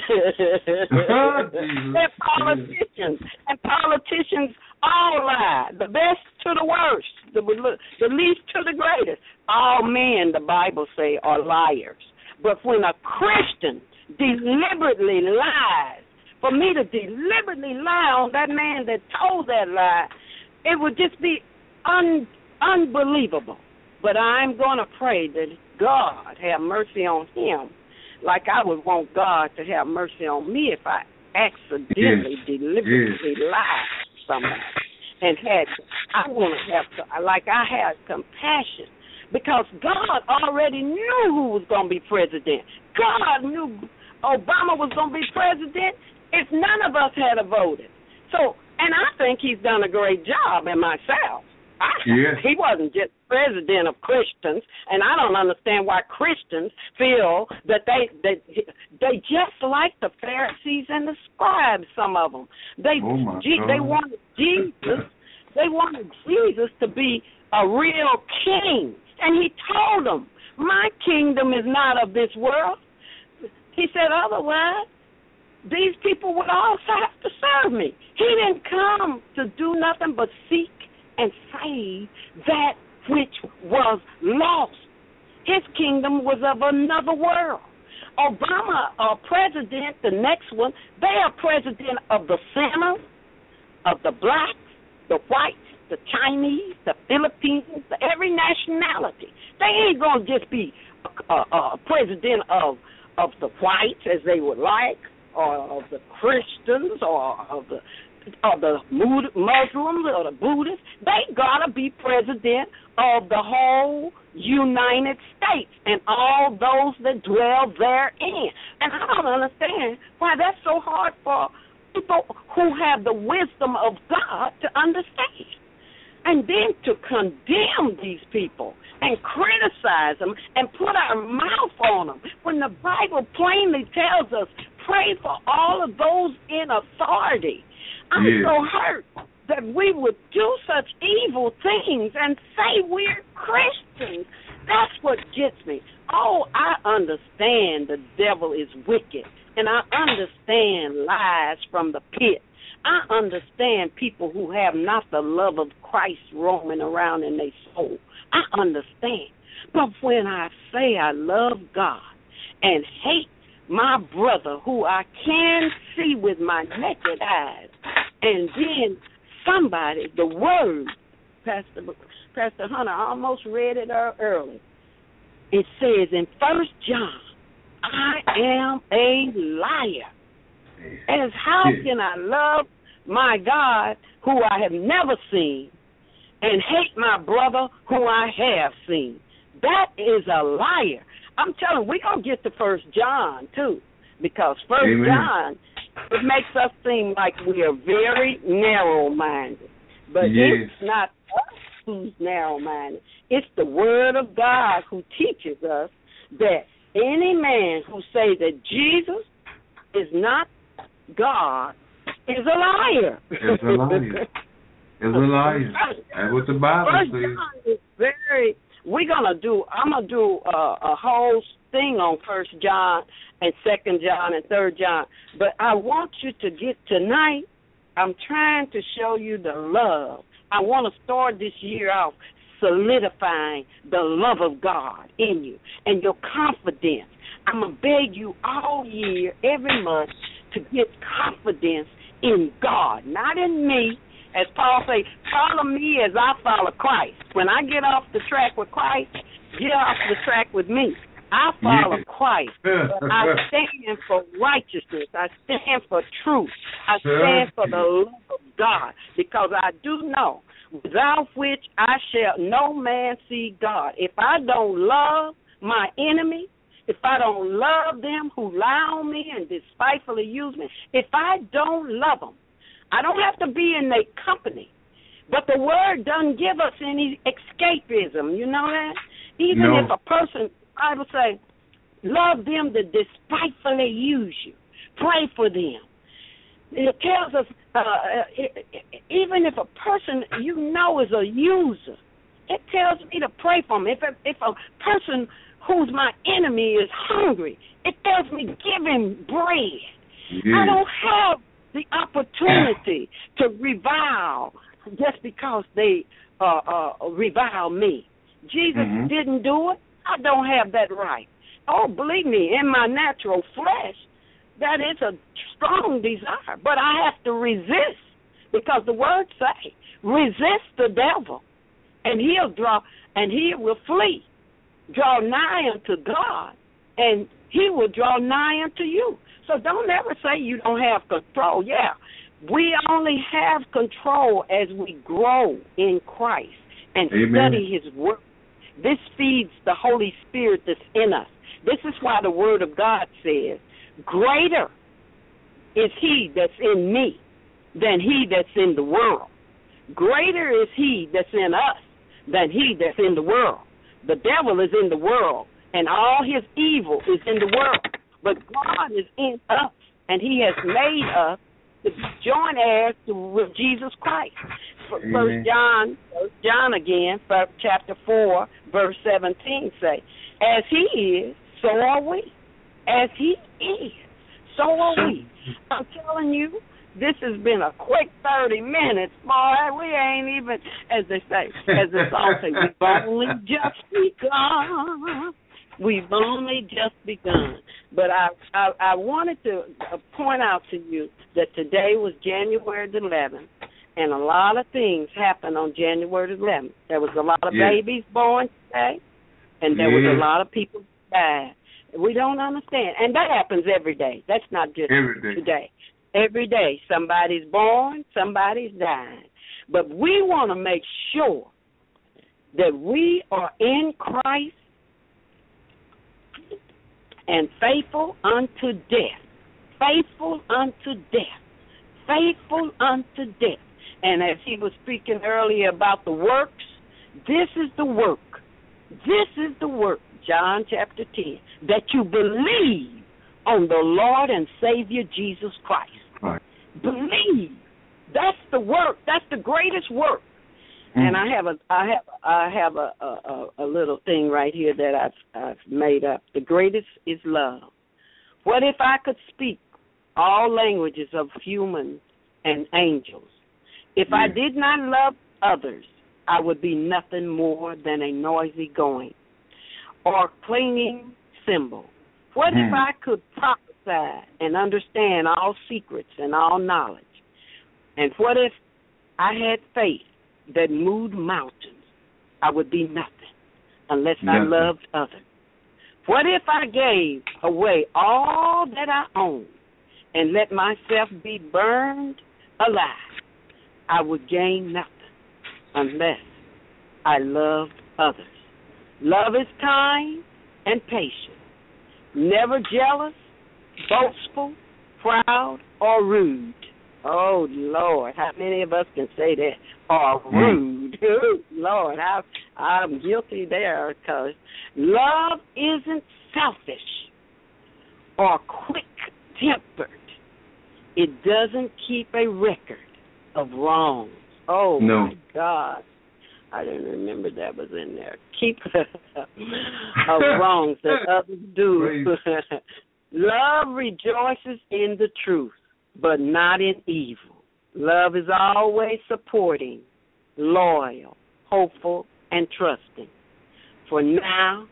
They're politicians, and politicians all lie, the best to the worst, the least to the greatest. All men, the Bible say, are liars. But when a Christian deliberately lies, for me to deliberately lie on that man that told that lie, it would just be unbelievable. But I'm going to pray that God have mercy on him, like I would want God to have mercy on me if I accidentally, deliberately lied to somebody. And I want to have, like I had compassion, because God already knew who was going to be president. God knew Obama was going to be president if none of us had voted. So, and I think he's done a great job in myself. He wasn't just president of Christians, and I don't understand why Christians feel that they just like the Pharisees and the scribes. Some of them they wanted Jesus. They wanted Jesus to be a real king, and he told them, "My kingdom is not of this world." He said, "Otherwise, these people would also have to serve me." He didn't come to do nothing but seek and save that which was lost. His kingdom was of another world. Obama, president, the next one, they are president of the sinners, of the blacks, the whites, the Chinese, the Philippines, every nationality. They ain't going to just be president of the whites as they would like, or of the Christians, or of the Muslims or the Buddhists. They got to be president of the whole United States and all those that dwell therein. And I don't understand why that's so hard for people who have the wisdom of God to understand. And then to condemn these people and criticize them and put our mouth on them when the Bible plainly tells us, pray for all of those in authority. I'm so hurt that we would do such evil things and say we're Christians. That's what gets me. Oh, I understand the devil is wicked, and I understand lies from the pit. I understand people who have not the love of Christ roaming around in their soul. I understand. But when I say I love God and hate my brother who I can see with my naked eyes, and then somebody, the word, Pastor Hunter almost read it earlier. It says in 1 John, I am a liar. As how can I love my God who I have never seen and hate my brother who I have seen? That is a liar. I'm telling you, we're going to get to 1 John, too, because 1 John, it makes us seem like we are very narrow-minded. But it's not us who's narrow-minded. It's the Word of God who teaches us that any man who says that Jesus is not God is a liar. It's a liar. It's a liar. That's what the Bible says. I'm gonna do a whole thing on 1 John and 2 John and 3 John. But I want you to get tonight. I'm trying to show you the love. I want to start this year off solidifying the love of God in you and your confidence. I'm going to beg you all year, every month, to get confidence in God, not in me. As Paul says, follow me as I follow Christ. When I get off the track with Christ, get off the track with me. I follow Christ. I stand for righteousness. I stand for truth. I stand for the love of God, because I do know without which I shall no man see God. If I don't love my enemy, if I don't love them who lie on me and despitefully use me, if I don't love them, I don't have to be in their company. But the Word doesn't give us any escapism. You know that? Even if a person, I would say, love them that despitefully use you. Pray for them. It tells us, even if a person you know is a user, it tells me to pray for them. If a person who's my enemy is hungry, it tells me give him bread. I don't have the opportunity to revile just because they revile me. Jesus didn't do it. I don't have that right. Oh, believe me, in my natural flesh, that is a strong desire. But I have to resist, because the words say, resist the devil, and he will flee. Draw nigh unto God, and he will draw nigh unto you. So don't ever say you don't have control. Yeah, we only have control as we grow in Christ and study his word. This feeds the Holy Spirit that's in us. This is why the Word of God says, greater is he that's in me than he that's in the world. Greater is he that's in us than he that's in the world. The devil is in the world, and all his evil is in the world. But God is in us, and he has made us to be joint heirs with Jesus Christ. First John again, chapter 4, verse 17 say, as he is, so are we. As he is, so are we. I'm telling you, this has been a quick 30 minutes, boy. We ain't even, as they say, as the song says, we've only just begun. We've only just begun. But I wanted to point out to you that today was January the 11th, and a lot of things happened on January the 11th. There was a lot of babies born today, and there was a lot of people who died. We don't understand. And that happens every day. That's not just today. Every day somebody's born, somebody's dying. But we want to make sure that we are in Christ and faithful unto death. Faithful unto death. Faithful unto death. And as he was speaking earlier about the works, this is the work. This is the work, John chapter 10, that you believe on the Lord and Savior Jesus Christ. Right. Believe. That's the work. That's the greatest work. And I have a little thing right here that I've made up. The greatest is love. What if I could speak all languages of humans and angels. If I did not love others, I would be nothing more than a noisy going or clinging cymbal. What if I could prophesy and understand all secrets and all knowledge? And what if I had faith that moved mountains? I would be nothing unless I loved others. What if I gave away all that I own and let myself be burned alive? I would gain nothing unless I loved others. Love is kind and patient, never jealous, boastful, proud, or rude. Oh, Lord, how many of us can say that? Or rude. Lord, I'm guilty there, because love isn't selfish or quick-tempered. It doesn't keep a record of wrongs. Oh, my God. I didn't remember that was in there. Keep of wrongs that others do. Love rejoices in the truth, but not in evil. Love is always supporting, loyal, hopeful, and trusting. For now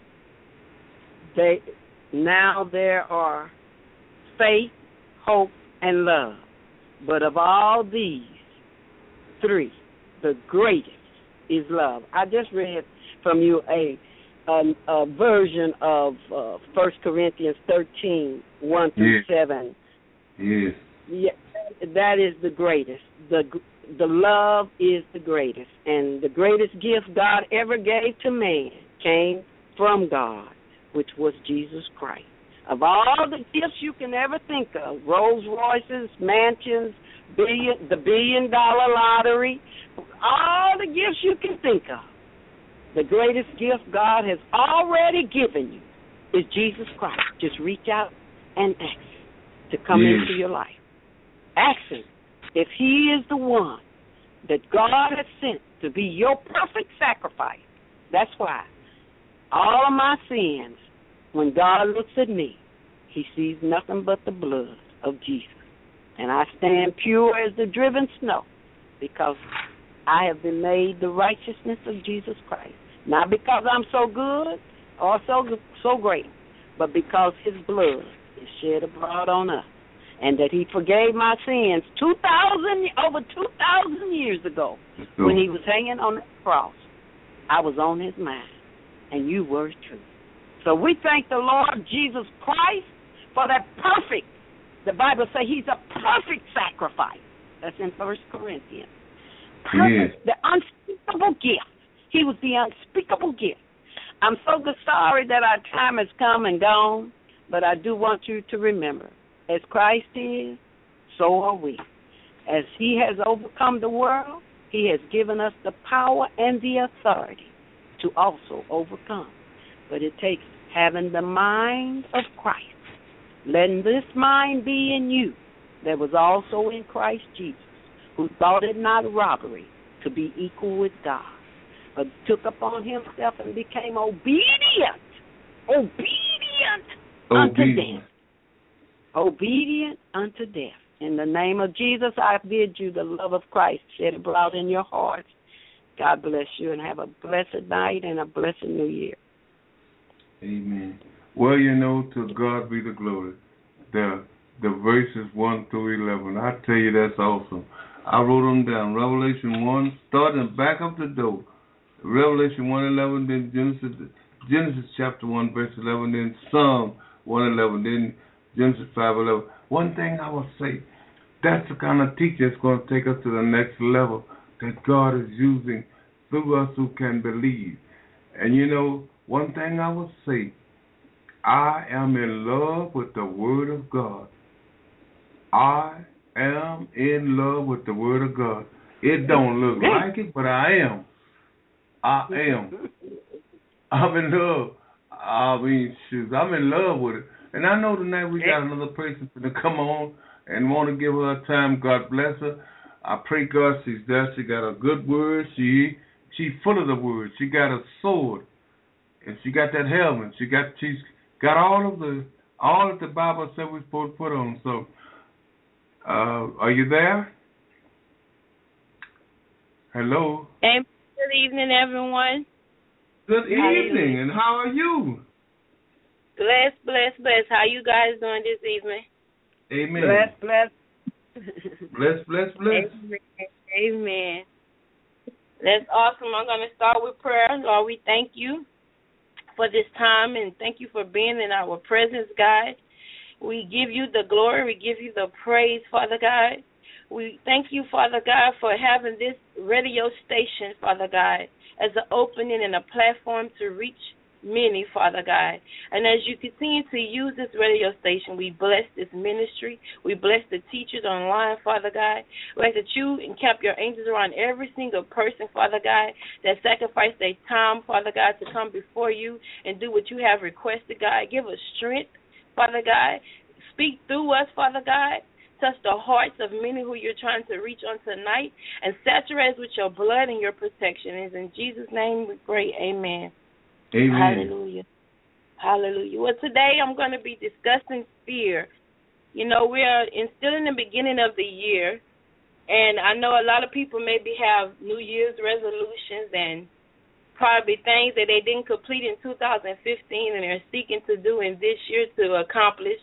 there are faith, hope, and love. But of all these three, the greatest is love. I just read from you a version of 1 Corinthians 13, 1 through 7. Yes. Yeah, that is the greatest. The love is the greatest. And the greatest gift God ever gave to man came from God, which was Jesus Christ. Of all the gifts you can ever think of, Rolls Royces, mansions, the $1 billion lottery, all the gifts you can think of, the greatest gift God has already given you is Jesus Christ. Just reach out and ask Him to come into your life. Ask Him if He is the one that God has sent to be your perfect sacrifice. That's why all of my sins, when God looks at me, He sees nothing but the blood of Jesus. And I stand pure as the driven snow because I have been made the righteousness of Jesus Christ. Not because I'm so good or so great, but because His blood is shed abroad on us, and that He forgave my sins over 2,000 years ago when He was hanging on the cross. I was on His mind, and you were too. So we thank the Lord Jesus Christ for that perfect. The Bible says He's a perfect sacrifice. That's in 1 Corinthians. Perfect, the unspeakable gift. He was the unspeakable gift. I'm so sorry that our time has come and gone, but I do want you to remember, as Christ is, so are we. As He has overcome the world, He has given us the power and the authority to also overcome. But it takes having the mind of Christ. Letting this mind be in you that was also in Christ Jesus, who thought it not robbery to be equal with God, but took upon Himself and became obedient unto death. Obedient unto death. In the name of Jesus, I bid you the love of Christ shed abroad in your hearts. God bless you, and have a blessed night and a blessed new year. Amen. Well, to God be the glory. The verses 1 through 11. I tell you, that's awesome. I wrote them down. Revelation 1, starting back up the door. Revelation 1:11, then Genesis chapter 1, verse 11, then Psalm 1:11, then Genesis 5:11. One thing I will say, that's the kind of teaching that's going to take us to the next level that God is using through us who can believe. And one thing I will say, I am in love with the Word of God. I am in love with the Word of God. It don't look like it, but I am. I am. I'm in love. I'm in love with it. And I know tonight we got another person to come on and want to give her time. God bless her. I pray God she's there. She got a good word. She's full of the word. She got a sword. And she got that helmet. She's got all that the Bible said we're supposed to put on. So, are you there? Hello. And good evening, everyone. Good evening, and how are you? Blessed. How you guys doing this evening? Amen. Bless. Bless. Amen. That's awesome. I'm going to start with prayer. Lord, we thank you for this time, and thank you for being in our presence, God. We give you the glory. We give you the praise, Father God. We thank you, Father God, for having this radio station, Father God, as an opening and a platform to reach many, Father God. And as you continue to use this radio station, we bless this ministry. We bless the teachers online, Father God. We ask that you encamp your angels around every single person, Father God, that sacrifice their time, Father God, to come before you and do what you have requested, God. Give us strength, Father God. Speak through us, Father God. Touch the hearts of many who you're trying to reach on tonight, and saturate us with your blood and your protection. It's in Jesus' name we pray. Amen. Amen. Hallelujah. Well, today I'm going to be discussing fear. You know, we are still in the beginning of the year, and I know a lot of people maybe have New Year's resolutions and probably things that they didn't complete in 2015 and they're seeking to do in this year to accomplish.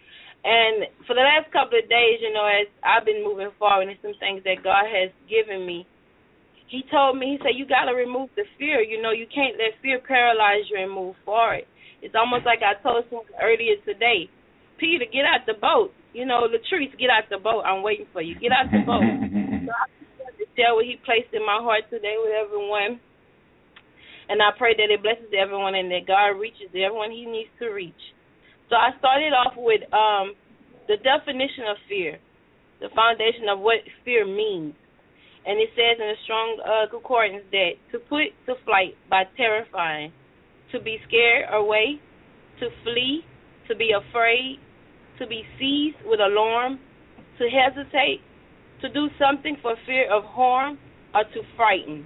And for the last couple of days, you know, as I've been moving forward and some things that God has given me, he told me, he said, you got to remove the fear. You know, you can't let fear paralyze you and move forward. It's almost like I told someone earlier today, Peter, get out the boat. You know, Latrice, get out the boat. I'm waiting for you. Get out the boat. So I just wanted to share what he placed in my heart today with everyone. And I pray that it blesses everyone and that God reaches everyone he needs to reach. So I started off with the definition of fear, the foundation of what fear means. And it says in a strong concordance that to put to flight by terrifying, to be scared away, to flee, to be afraid, to be seized with alarm, to hesitate, to do something for fear of harm, or to frighten.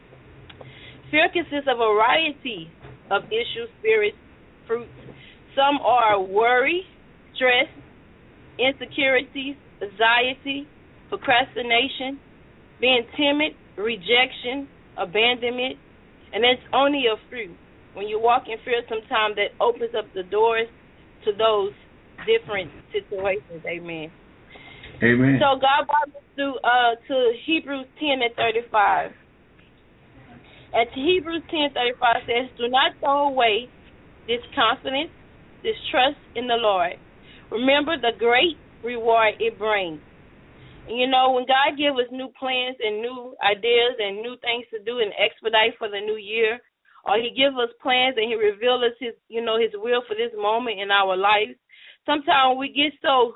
Fear consists of a variety of issues, spirits, fruits. Some are worry, stress, insecurities, anxiety, procrastination, being timid, rejection, abandonment, and that's only a few. When you walk in fear, sometimes that opens up the doors to those different situations. Amen. Amen. So God brought us to Hebrews 10:35. At Hebrews 10:35 says, do not throw away this confidence, this trust in the Lord. Remember the great reward it brings. And you know, when God gives us new plans and new ideas and new things to do and expedite for the new year, or he gives us plans and he reveals us his will for this moment in our lives, sometimes we get so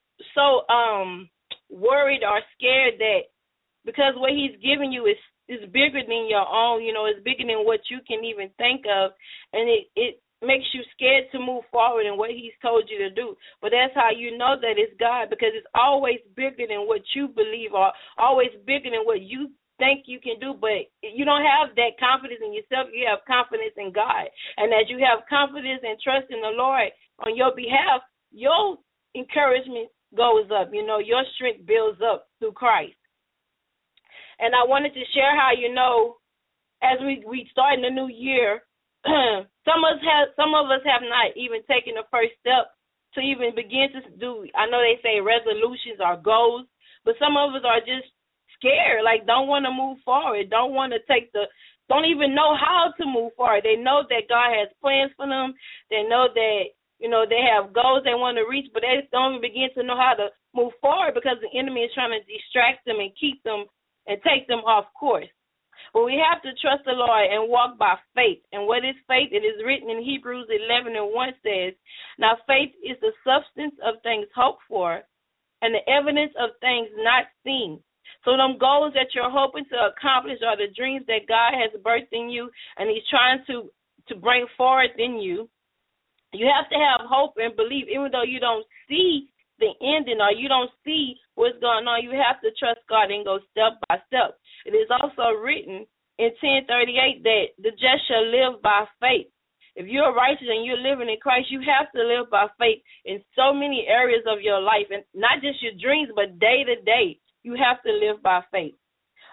worried or scared that because what he's giving you is bigger than your own, you know, it's bigger than what you can even think of, and it makes you scared to move forward in what he's told you to do. But that's how you know that it's God, because it's always bigger than what you believe or always bigger than what you think you can do. But you don't have that confidence in yourself. You have confidence in God. And as you have confidence and trust in the Lord on your behalf, your encouragement goes up. You know, your strength builds up through Christ. And I wanted to share how, you know, as we start in the new year, some of us have not even taken the first step to even begin to do, I know they say resolutions or goals, but some of us are just scared, like don't want to move forward, don't want to don't even know how to move forward. They know that God has plans for them. They know that, you know, they have goals they want to reach, but they don't even begin to know how to move forward because the enemy is trying to distract them and keep them and take them off course. But we have to trust the Lord and walk by faith. And what is faith? It is written in Hebrews 11:1 says, now faith is the substance of things hoped for and the evidence of things not seen. So them goals that you're hoping to accomplish are the dreams that God has birthed in you and he's trying to bring forth in you. You have to have hope and believe, even though you don't see the ending or you don't see what's going on. You have to trust God and go step by step. It is also written in 10:38 that the just shall live by faith. If you're righteous and you're living in Christ, you have to live by faith in so many areas of your life, and not just your dreams, but day to day. You have to live by faith.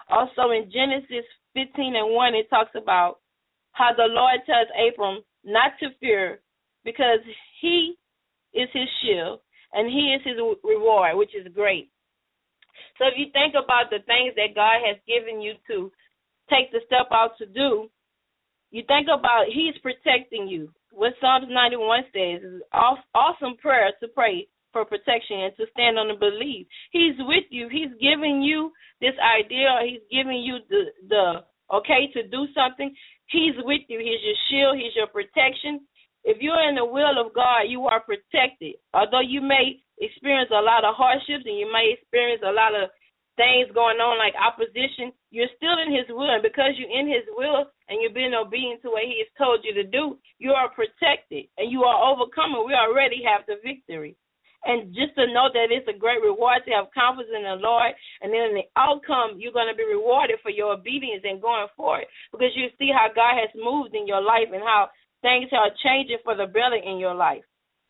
Also in Genesis 15:1, it talks about how the Lord tells Abram not to fear because he is his shield and he is his reward, which is great. So if you think about the things that God has given you to take the step out to do, you think about he's protecting you. What Psalms 91 says is awesome prayer to pray for protection and to stand on and believe. He's with you. He's giving you this idea. He's giving you the okay to do something. He's with you. He's your shield. He's your protection. If you're in the will of God, you are protected. Although you may experience a lot of hardships and you may experience a lot of things going on like opposition, you're still in his will. And because you're in his will and you're being obedient to what he has told you to do, you are protected and you are overcoming. We already have the victory. And just to know that it's a great reward to have confidence in the Lord, and then in the outcome, you're going to be rewarded for your obedience and going forward because you see how God has moved in your life and how things are changing for the better in your life.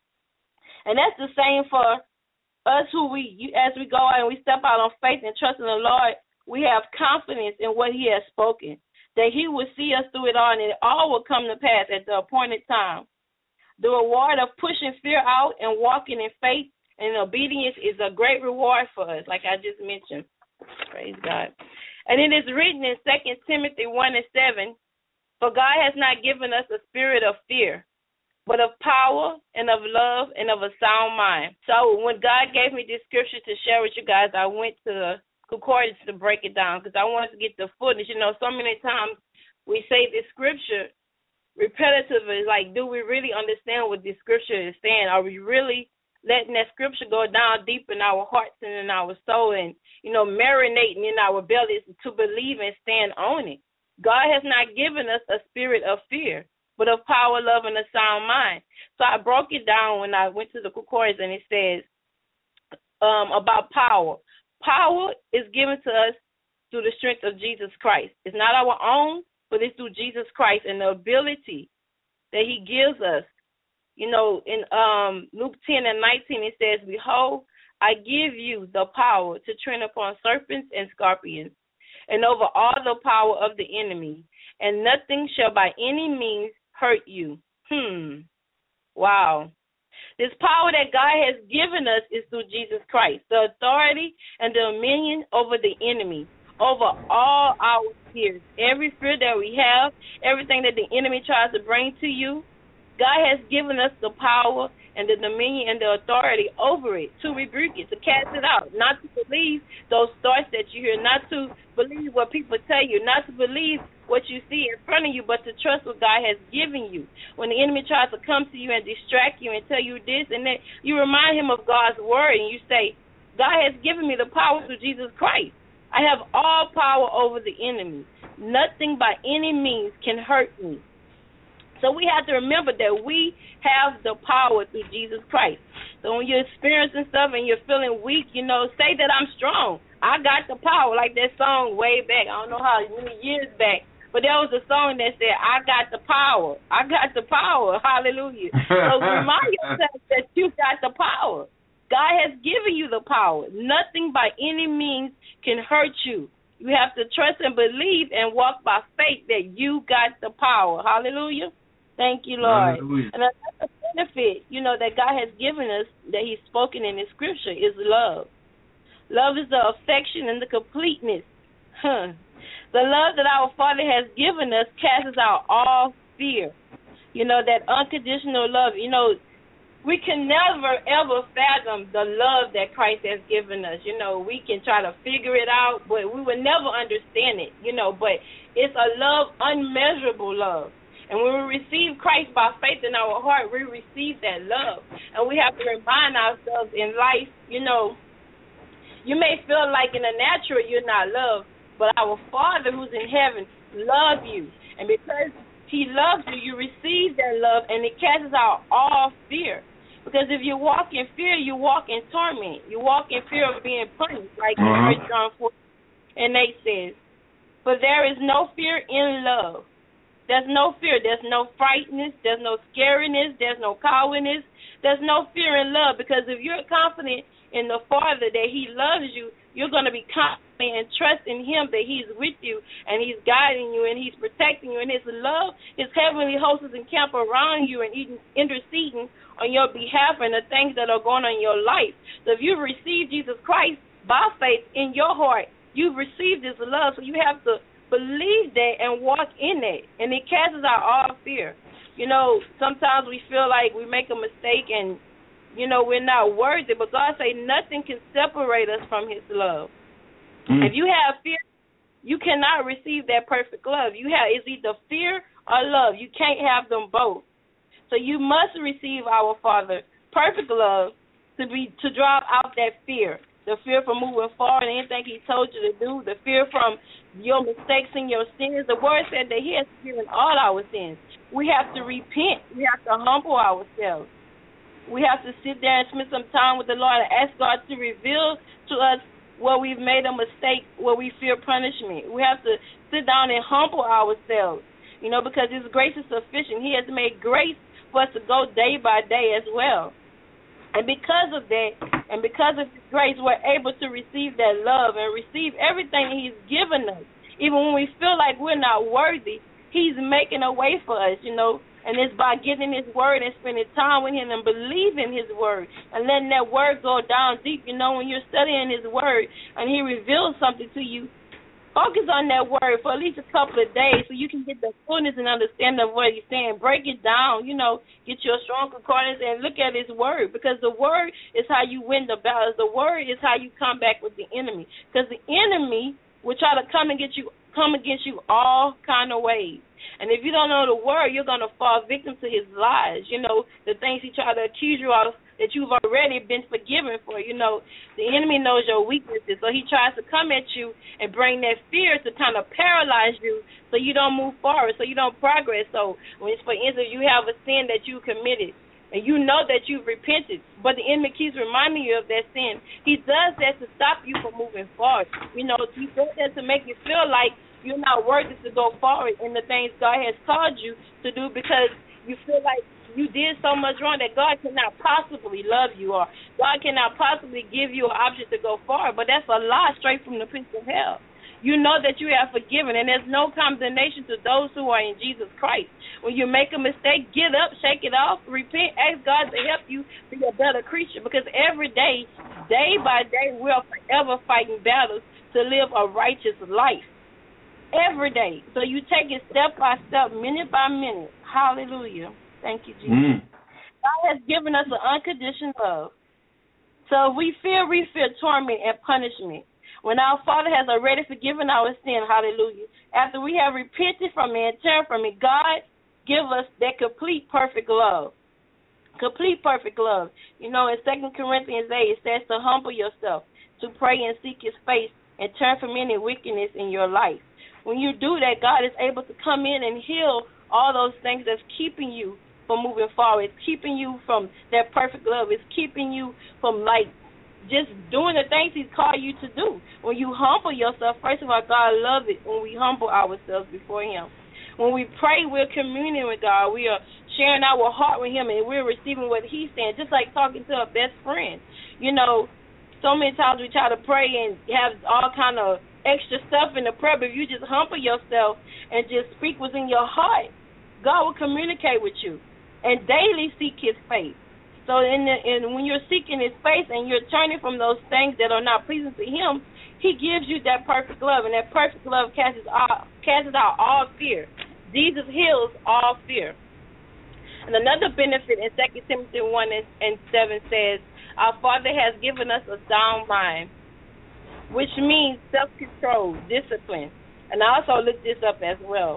And that's the same for us as we go out and we step out on faith and trust in the Lord, we have confidence in what he has spoken, that he will see us through it all and it all will come to pass at the appointed time. The reward of pushing fear out and walking in faith and obedience is a great reward for us, like I just mentioned. Praise God. And it is written in 2 Timothy 1:7, for God has not given us a spirit of fear, but of power and of love and of a sound mind. So when God gave me this scripture to share with you guys, I went to the concordance to break it down because I wanted to get the fullness. You know, so many times we say this scripture repetitively, like, do we really understand what this scripture is saying? Are we really letting that scripture go down deep in our hearts and in our soul and, you know, marinating in our bellies to believe and stand on it? God has not given us a spirit of fear, but of power, love, and a sound mind. So I broke it down when I went to the concordance, and it says about power. Power is given to us through the strength of Jesus Christ. It's not our own, but it's through Jesus Christ and the ability that he gives us. You know, in Luke 10:19, it says, behold, I give you the power to tread upon serpents and scorpions and over all the power of the enemy, and nothing shall by any means hurt you. Wow. This power that God has given us is through Jesus Christ, the authority and the dominion over the enemy, over all our fears. Every fear that we have, everything that the enemy tries to bring to you, God has given us the power and the dominion and the authority over it, to rebuke it, to cast it out, not to believe those thoughts that you hear, not to believe what people tell you, not to believe what you see in front of you, but to trust what God has given you. When the enemy tries to come to you and distract you and tell you this and that, you remind him of God's word and you say, God has given me the power through Jesus Christ. I have all power over the enemy. Nothing by any means can hurt me. So we have to remember that we have the power through Jesus Christ. So when you're experiencing stuff and you're feeling weak, you know, say that I'm strong. I got the power, like that song way back. I don't know how many years back, but there was a song that said, I got the power. I got the power. Hallelujah. So remind yourself that you got the power. God has given you the power. Nothing by any means can hurt you. You have to trust and believe and walk by faith that you got the power. Hallelujah. Thank you, Lord. Hallelujah. And another benefit, you know, that God has given us, that he's spoken in his scripture, is love. Love is the affection and the completeness. The love that our Father has given us casts out all fear. You know, that unconditional love. You know, we can never, ever fathom the love that Christ has given us. You know, we can try to figure it out, but we will never understand it, you know, but it's a love, unmeasurable love. And when we receive Christ by faith in our heart, we receive that love. And we have to remind ourselves in life, you know, you may feel like in the natural you're not loved, but our Father who's in heaven loves you. And because he loves you, you receive that love, and it casts out all fear. Because if you walk in fear, you walk in torment. You walk in fear of being punished, like in John 4:8 says. For there is no fear in love. There's no fear. There's no frightness. There's no scariness. There's no cowardness. There's no fear in love, because if you're confident in the Father that he loves you, you're going to be confident and trust in him that he's with you and he's guiding you and he's protecting you, and his love, his heavenly hosts encamp around you and interceding on your behalf and the things that are going on in your life. So if you've received Jesus Christ by faith in your heart, you've received his love, so you have to believe that and walk in that, and it casts out all fear. You know, sometimes we feel like we make a mistake and, you know, we're not worthy, but God say nothing can separate us from his love. If you have fear, you cannot receive that perfect love. It's either fear or love. You can't have them both. So you must receive our Father perfect love to drive out that fear. The fear from moving forward and anything he told you to do, the fear from your mistakes and your sins. The word said that he has forgiven all our sins. We have to repent. We have to humble ourselves. We have to sit there and spend some time with the Lord and ask God to reveal to us where we've made a mistake, where we fear punishment. We have to sit down and humble ourselves, you know, because his grace is sufficient. He has made grace for us to go day by day as well. And because of that, and because of his grace, we're able to receive that love and receive everything that he's given us. Even when we feel like we're not worthy, he's making a way for us, you know. And it's by getting his word and spending time with him and believing his word and letting that word go down deep. You know, when you're studying his word and he reveals something to you, focus on that word for at least a couple of days so you can get the fullness and understanding of what he's saying. Break it down, you know, get your strong concordance and look at his word, because the word is how you win the battles. The word is how you come back with the enemy, because the enemy will try to come against you all kind of ways. And if you don't know the word, you're going to fall victim to his lies, you know, the things he tried to accuse you of that you've already been forgiven for. You know, the enemy knows your weaknesses, so he tries to come at you and bring that fear to kind of paralyze you so you don't move forward, so you don't progress. So, when, for instance, you have a sin that you committed, and you know that you've repented, but the enemy keeps reminding you of that sin. He does that to stop you from moving forward. You know, he does that to make you feel like you're not worthy to go forward in the things God has called you to do, because you feel like you did so much wrong that God cannot possibly love you, or God cannot possibly give you an option to go forward. But that's a lie straight from the pits of hell. You know that you have forgiven, and there's no condemnation to those who are in Jesus Christ. When you make a mistake, get up, shake it off, repent, ask God to help you be a better creature, because every day, day by day, we are forever fighting battles to live a righteous life. Every day. So you take it step by step, minute by minute. Hallelujah. Thank you, Jesus. God has given us an unconditional love. So we fear torment and punishment. When our Father has already forgiven our sin, hallelujah, after we have repented from it and turned from it, God give us that complete, perfect love. Complete, perfect love. You know, in 2 Corinthians 8, it says to humble yourself, to pray and seek his face, and turn from any wickedness in your life. When you do that, God is able to come in and heal all those things that's keeping you from moving forward. It's keeping you from that perfect love. It's keeping you from, like, just doing the things he's called you to do. When you humble yourself, first of all, God loves it when we humble ourselves before him. When we pray, we're communing with God. We are sharing our heart with him, and we're receiving what he's saying, just like talking to a best friend. You know, so many times we try to pray and have all kind of extra stuff in the prayer, but if you just humble yourself and just speak what's in your heart, God will communicate with you and daily seek his face. So when you're seeking his face and you're turning from those things that are not pleasing to him, he gives you that perfect love, and that perfect love casts out all fear. Jesus heals all fear. And another benefit in 2 Timothy 1 and 7 says, our Father has given us a sound mind, which means self-control, discipline. And I also looked this up as well.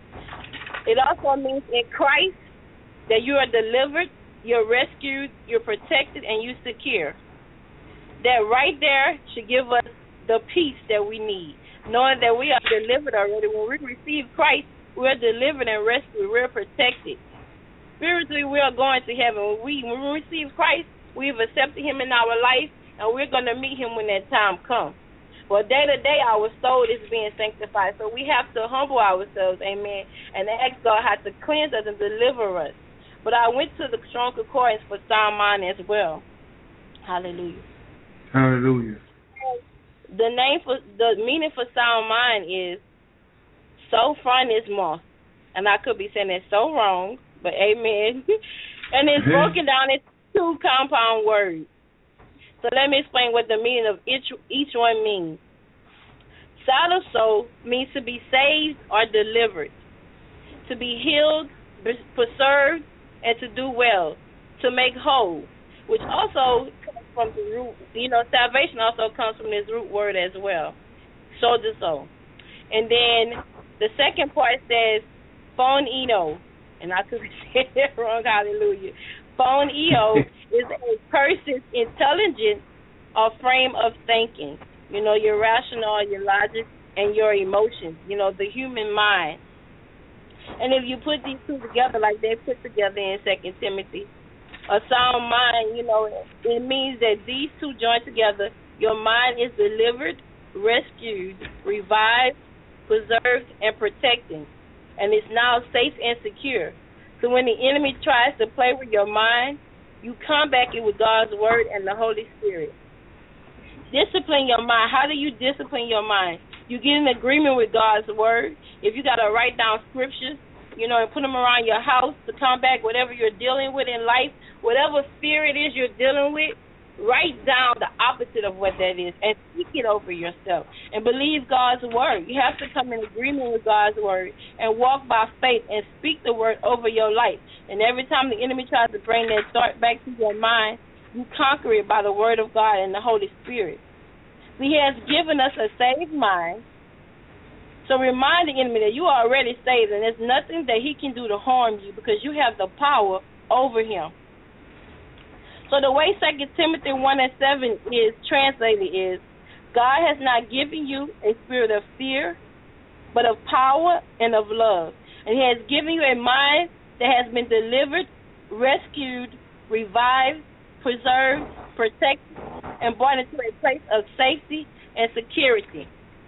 It also means in Christ that you are delivered, you're rescued, you're protected, and you're secure. That right there should give us the peace that we need, knowing that we are delivered already. When we receive Christ, we're delivered and rescued, we're protected. Spiritually, we are going to heaven. When we receive Christ, we've accepted him in our life, and we're going to meet him when that time comes. But day to day, our soul is being sanctified. So we have to humble ourselves, amen, and ask God how to cleanse us and deliver us. But I went to the strong concordance for sound mind as well. Hallelujah. Hallelujah. the meaning for sound mind is sophronismos, and I could be saying that so wrong, but amen. And it's broken down into two compound words. So let me explain what the meaning of each one means. Saluso means to be saved or delivered, to be healed, preserved, and to do well, to make whole, which also comes from the root. Salvation also comes from this root word as well, sozo. And then the second part says phoneo, and I could be saying it wrong, hallelujah. Phoneo is a person's intelligence or frame of thinking. Your rational, your logic, and your emotions, the human mind. And if you put these two together like they put together in 2 Timothy, a sound mind, it means that these two joined together, your mind is delivered, rescued, revived, preserved, and protected, and it's now safe and secure. So when the enemy tries to play with your mind, you combat it with God's word and the Holy Spirit. Discipline your mind. How do you discipline your mind? You get in agreement with God's word. If you got to write down scriptures, and put them around your house to combat whatever you're dealing with in life, whatever fear it is you're dealing with, write down the opposite of what that is and speak it over yourself and believe God's word. You have to come in agreement with God's word and walk by faith and speak the word over your life. And every time the enemy tries to bring that thought back to your mind, you conquer it by the word of God and the Holy Spirit. He has given us a saved mind. So remind the enemy that you are already saved and there's nothing that he can do to harm you because you have the power over him. So the way 2 Timothy 1:7 is translated is, God has not given you a spirit of fear, but of power and of love. And he has given you a mind that has been delivered, rescued, revived, preserved, protected, and brought into a place of safety and security.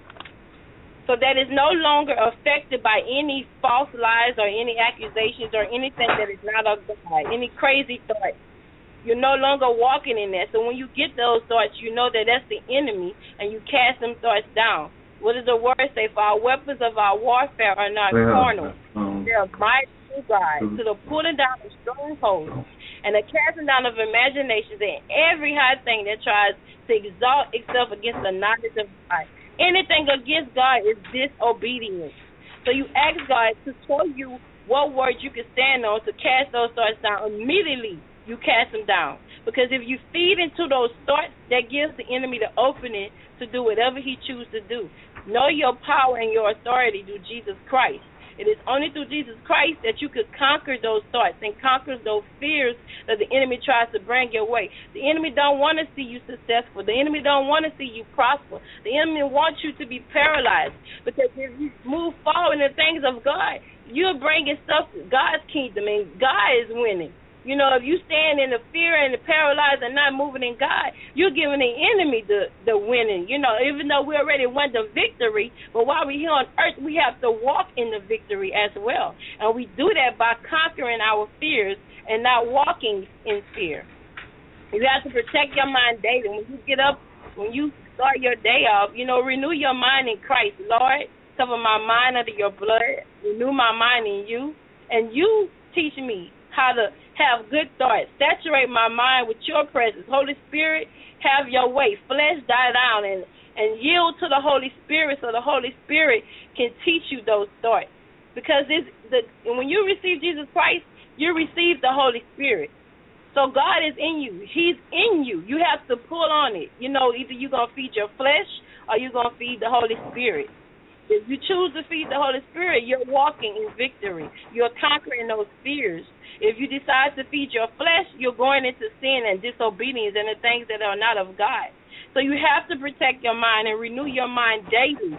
So that is no longer affected by any false lies or any accusations or anything that is not of God, any crazy thoughts. You're no longer walking in that. So when you get those thoughts, you know that that's the enemy, and you cast them thoughts down. What does the word say? For our weapons of our warfare are not carnal. They are mighty through God to the pulling down of strongholds and the casting down of imaginations and every high thing that tries to exalt itself against the knowledge of God. Anything against God is disobedience. So you ask God to show you what words you can stand on to cast those thoughts down. Immediately you cast them down. Because if you feed into those thoughts, that gives the enemy the opening to do whatever he chooses to do. Know your power and your authority through Jesus Christ. It is only through Jesus Christ that you could conquer those thoughts and conquer those fears that the enemy tries to bring your way. The enemy don't want to see you successful. The enemy don't want to see you prosper. The enemy wants you to be paralyzed, because if you move forward in the things of God, you're bringing stuff to God's kingdom, and God is winning. If you stand in the fear and the paralyzed and not moving in God, you're giving the enemy the winning. Even though we already won the victory, but while we're here on earth, we have to walk in the victory as well. And we do that by conquering our fears and not walking in fear. You have to protect your mind daily. When you get up, when you start your day off, renew your mind in Christ. Lord, cover my mind under your blood. Renew my mind in you. And you teach me how to have good thoughts. Saturate my mind with your presence. Holy Spirit, have your way. Flesh, die down and yield to the Holy Spirit so the Holy Spirit can teach you those thoughts. Because when you receive Jesus Christ, you receive the Holy Spirit. So God is in you. He's in you. You have to pull on it. Either you're going to feed your flesh or you're going to feed the Holy Spirit. If you choose to feed the Holy Spirit, you're walking in victory. You're conquering those fears. If you decide to feed your flesh, you're going into sin and disobedience and the things that are not of God. So you have to protect your mind and renew your mind daily.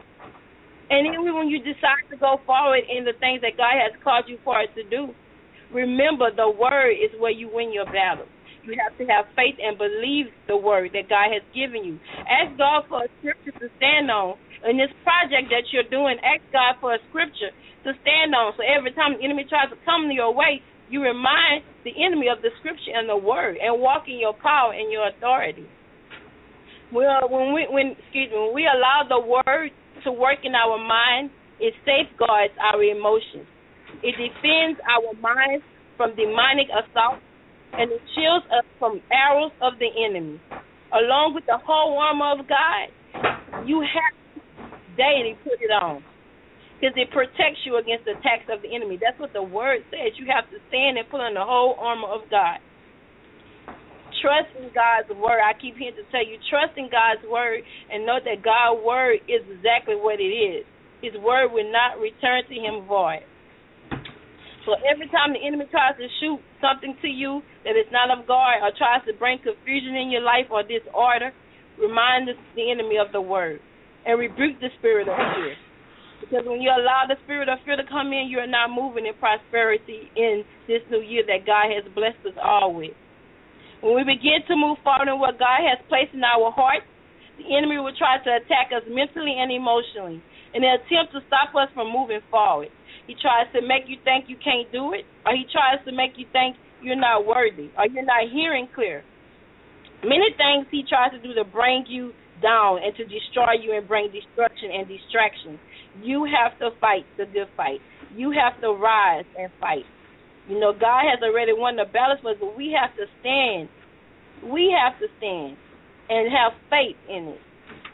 And even when you decide to go forward in the things that God has called you for it to do, remember the word is where you win your battle. You have to have faith and believe the word that God has given you. Ask God for a scripture to stand on. In this project that you're doing, ask God for a scripture to stand on. So every time the enemy tries to come your way, you remind the enemy of the scripture and the word and walk in your power and your authority. Well, when we allow the word to work in our mind, it safeguards our emotions. It defends our minds from demonic assault, and it shields us from arrows of the enemy. Along with the whole armor of God, you have to daily put it on, because it protects you against the attacks of the enemy. That's what the word says. You have to stand and put on the whole armor of God. Trust in God's word. I keep hearing to tell you, trust in God's word and know that God's word is exactly what it is. His word will not return to him void. So every time the enemy tries to shoot something to you that is not of God or tries to bring confusion in your life or disorder, remind the enemy of the word and rebuke the spirit of fear. Because when you allow the spirit of fear to come in, you are not moving in prosperity in this new year that God has blessed us all with. When we begin to move forward in what God has placed in our hearts, the enemy will try to attack us mentally and emotionally in an attempt to stop us from moving forward. He tries to make you think you can't do it, or he tries to make you think you're not worthy, or you're not hearing clear. Many things he tries to do to bring you down and to destroy you and bring destruction and distraction. You have to fight the good fight. You have to rise and fight. You know, God has already won the battle for us, but we have to stand. We have to stand and have faith in it.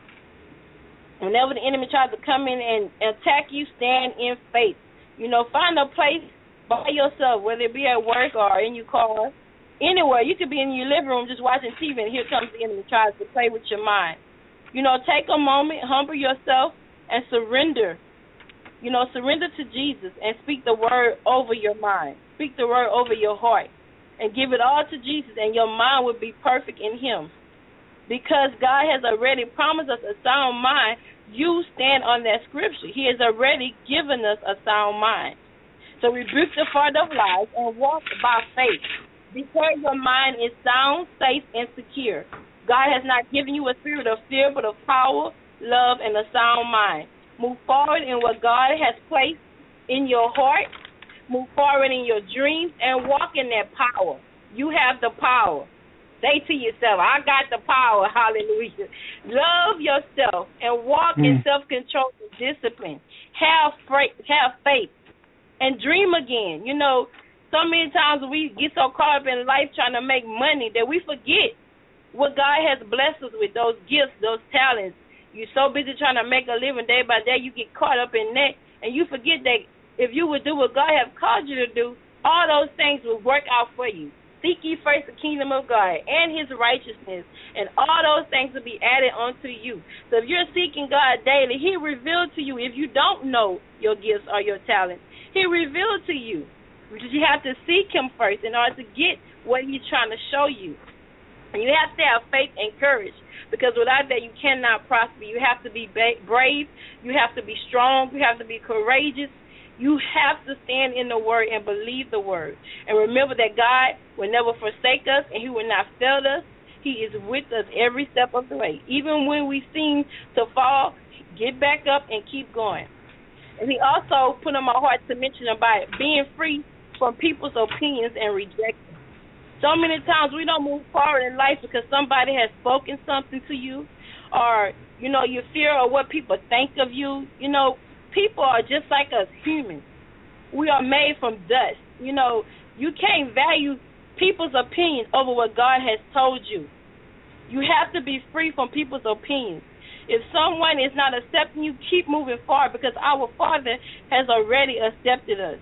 Whenever the enemy tries to come in and attack you, stand in faith. You know, find a place by yourself, whether it be at work or in your car, anywhere. You could be in your living room just watching TV, and here comes the enemy tries to play with your mind. You know, take a moment, humble yourself, and surrender. You know, surrender to Jesus and speak the word over your mind. Speak the word over your heart and give it all to Jesus, and your mind will be perfect in him. Because God has already promised us a sound mind, you stand on that scripture. He has already given us a sound mind. So rebuke the father of lies and walk by faith. Declare your mind is sound, safe, and secure. God has not given you a spirit of fear, but of power, love, and a sound mind. Move forward in what God has placed in your heart. Move forward in your dreams and walk in that power. You have the power. Say to yourself, I got the power. Hallelujah. Love yourself and walk in self-control and discipline. Have faith and dream again. You know, so many times we get so caught up in life trying to make money that we forget what God has blessed us with, those gifts, those talents. You're so busy trying to make a living day by day, you get caught up in that, and you forget that if you would do what God has called you to do, all those things will work out for you. Seek ye first the kingdom of God and his righteousness, and all those things will be added unto you. So if you're seeking God daily, he revealed to you. If you don't know your gifts or your talents, he revealed to you. Because you have to seek him first in order to get what he's trying to show you. And you have to have faith and courage, because without that you cannot prosper. You have to be brave. You have to be strong. You have to be courageous. You have to stand in the word and believe the word. And remember that God will never forsake us, and he will not fail us. He is with us every step of the way. Even when we seem to fall, get back up and keep going. And he also put on my heart to mention about being free from people's opinions and rejection. So many times we don't move forward in life because somebody has spoken something to you, or, you know, you fear of what people think of you. You know, people are just like us, humans. We are made from dust. You know, you can't value people's opinions over what God has told you. You have to be free from people's opinions. If someone is not accepting you, keep moving forward, because our Father has already accepted us.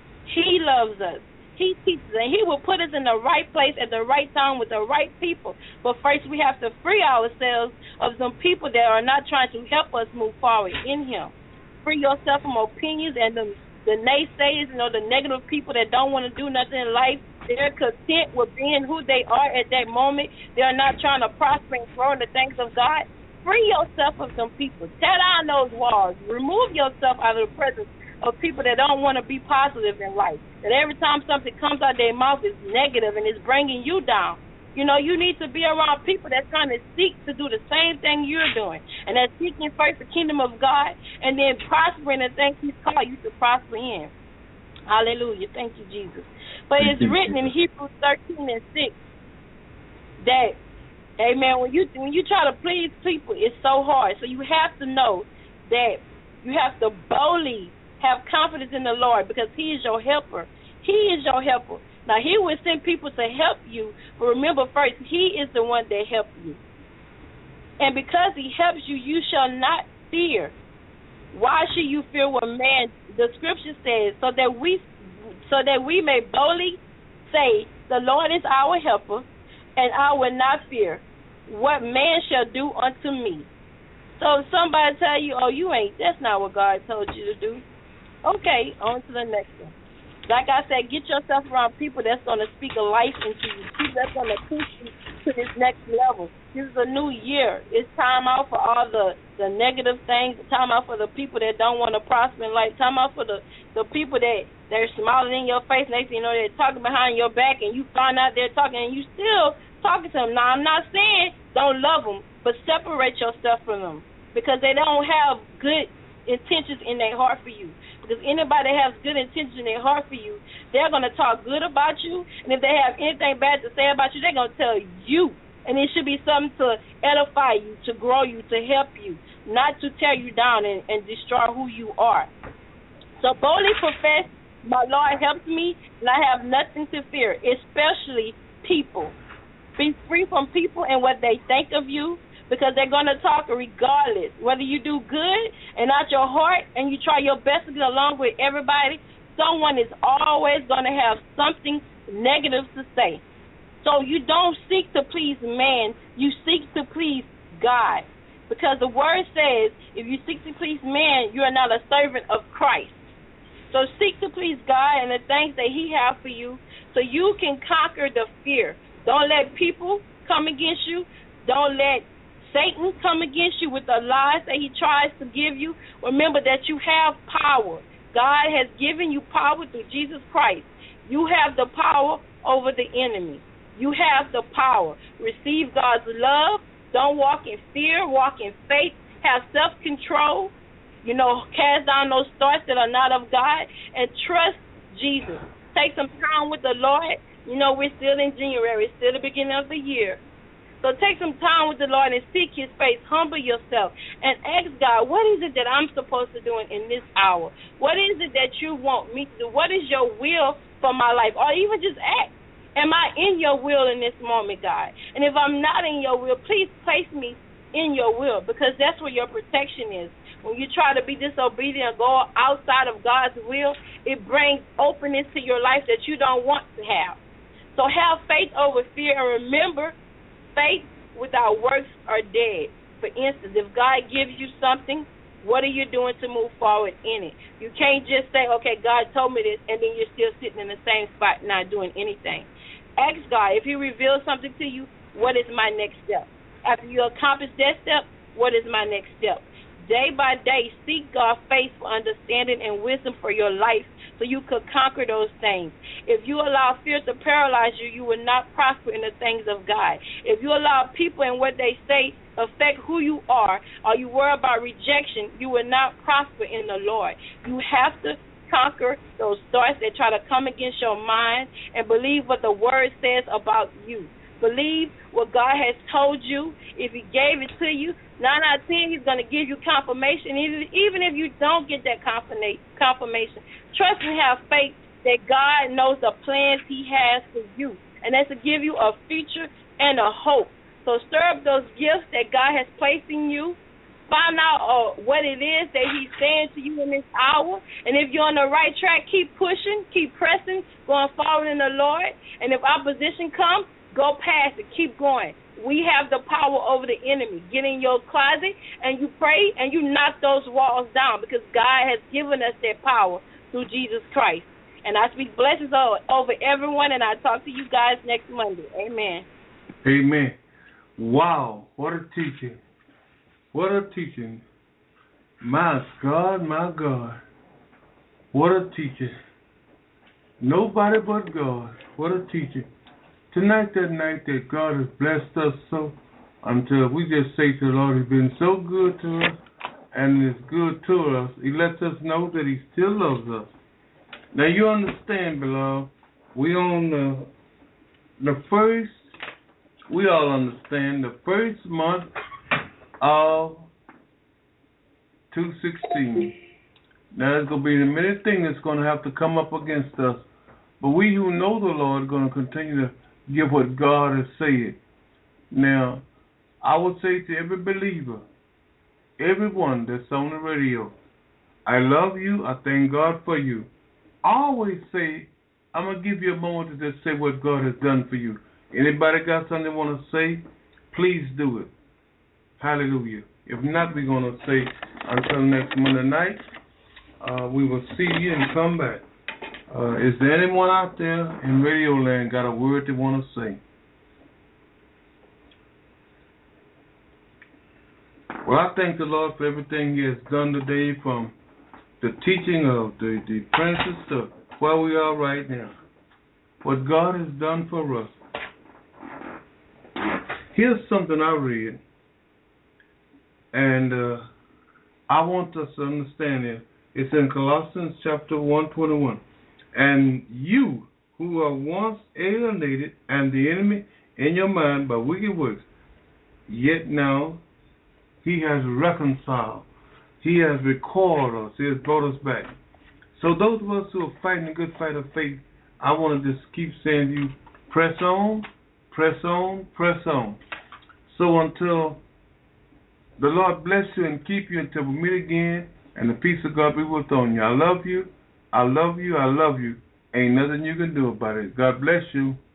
He loves us. He teaches us, and he will put us in the right place at the right time with the right people. But first we have to free ourselves of some people that are not trying to help us move forward in him. Free yourself from opinions and the naysayers, you know, the negative people that don't want to do nothing in life. They're content with being who they are at that moment. They're not trying to prosper and grow in the things of God. Free yourself of some people. Tear down those walls. Remove yourself out of the presence of people that don't want to be positive in life. That every time something comes out of their mouth is negative and is bringing you down. You know, you need to be around people that's trying to seek to do the same thing you're doing. And that's seeking first the kingdom of God and then prospering the things he's called you to prosper in. Hallelujah. Thank you, Jesus. But it's written in Hebrews 13:6 that Amen. When you try to please people, it's so hard. So you have to know that you have to boldly have confidence in the Lord because He is your helper. He is your helper. Now, He will send people to help you, but remember first, He is the one that helps you. And because He helps you, you shall not fear. Why should you fear what man? The Scripture says, so that we may boldly say, the Lord is our helper, and I will not fear what man shall do unto me. So if somebody tell you, oh, that's not what God told you to do. Okay, on to the next one. Like I said, get yourself around people that's going to speak a life into you, people that's going to push you to this next level. This is a new year. It's time out for all the negative things, time out for the people that don't want to prosper in life, time out for the people that they're smiling in your face, next thing you know, they're talking behind your back, and you find out they're talking, and you still talking to them. Now, I'm not saying don't love them, but separate yourself from them because they don't have good intentions in their heart for you. Because anybody that has good intentions in their heart for you, they're going to talk good about you, and if they have anything bad to say about you, they're going to tell you. And it should be something to edify you, to grow you, to help you, not to tear you down and destroy who you are. So boldly profess, my Lord helps me, and I have nothing to fear, especially people. Be free from people and what they think of you, because they're going to talk regardless. Whether you do good and out your heart and you try your best to get along with everybody, someone is always going to have something negative to say. So you don't seek to please man, you seek to please God. Because the word says, if you seek to please man, you are not a servant of Christ. So seek to please God and the things that He has for you so you can conquer the fear. Don't let people come against you. Don't let Satan come against you with the lies that he tries to give you. Remember that you have power. God has given you power through Jesus Christ. You have the power over the enemy. You have the power. Receive God's love. Don't walk in fear. Walk in faith. Have self-control. Cast down those thoughts that are not of God. And trust Jesus. Take some time with the Lord. We're still in January. It's still the beginning of the year. So take some time with the Lord and seek His face. Humble yourself and ask God, what is it that I'm supposed to do in this hour? What is it that you want me to do? What is your will for my life? Or even just ask, am I in your will in this moment, God? And if I'm not in your will, please place me in your will, because that's where your protection is. When you try to be disobedient and go outside of God's will, it brings openness to your life that you don't want to have. So have faith over fear, and remember, faith without works are dead. For instance, if God gives you something, what are you doing to move forward in it? You can't just say, okay, God told me this, and then you're still sitting in the same spot not doing anything. Ask God, if He reveals something to you, what is my next step? After you accomplish that step, what is my next step? Day by day, seek God's face for understanding and wisdom for your life so you could conquer those things. If you allow fear to paralyze you, you will not prosper in the things of God. If you allow people and what they say affect who you are, or you worry about rejection, you will not prosper in the Lord. You have to conquer those thoughts that try to come against your mind and believe what the Word says about you. Believe what God has told you. If He gave it to you, 9 out of 10, He's going to give you confirmation. Even if you don't get that confirmation, trust and have faith that God knows the plans He has for you, and that's to give you a future and a hope. So stir up those gifts that God has placed in you. Find out what it is that He's saying to you in this hour. And if you're on the right track, keep pushing, keep pressing, going forward in the Lord. And if opposition comes, go past it. Keep going. We have the power over the enemy. Get in your closet and you pray and you knock those walls down, because God has given us that power through Jesus Christ. And I speak blessings over everyone, and I'll talk to you guys next Monday. Amen. Amen. Wow. What a teaching. What a teaching. My God, my God. What a teaching. Nobody but God. What a teaching. Tonight, that night that God has blessed us so, until we just say to the Lord, He's been so good to us and is good to us. He lets us know that He still loves us. Now, you understand, beloved, we on the first we all understand the first month of 2016. Now, there's going to be many things that's going to have to come up against us. But we who know the Lord are going to continue to give what God has said. Now, I would say to every believer, everyone that's on the radio, I love you. I thank God for you. I always say, I'm going to give you a moment to just say what God has done for you. Anybody got something they want to say, please do it. Hallelujah. If not, we're going to say until next Monday night, we will see you and come back. Is there anyone out there in Radio Land got a word they want to say? Well, I thank the Lord for everything He has done today, from the teaching of the apprentice to where we are right now. What God has done for us. Here's something I read, and I want us to understand it. It's in Colossians chapter 1:21. And you who are once alienated and the enemy in your mind by wicked works, yet now He has reconciled. He has recalled us. He has brought us back. So those of us who are fighting a good fight of faith, I want to just keep saying to you, press on, press on, press on. So until the Lord bless you and keep you until we meet again, and the peace of God be with you. I love you. I love you. I love you. Ain't nothing you can do about it. God bless you.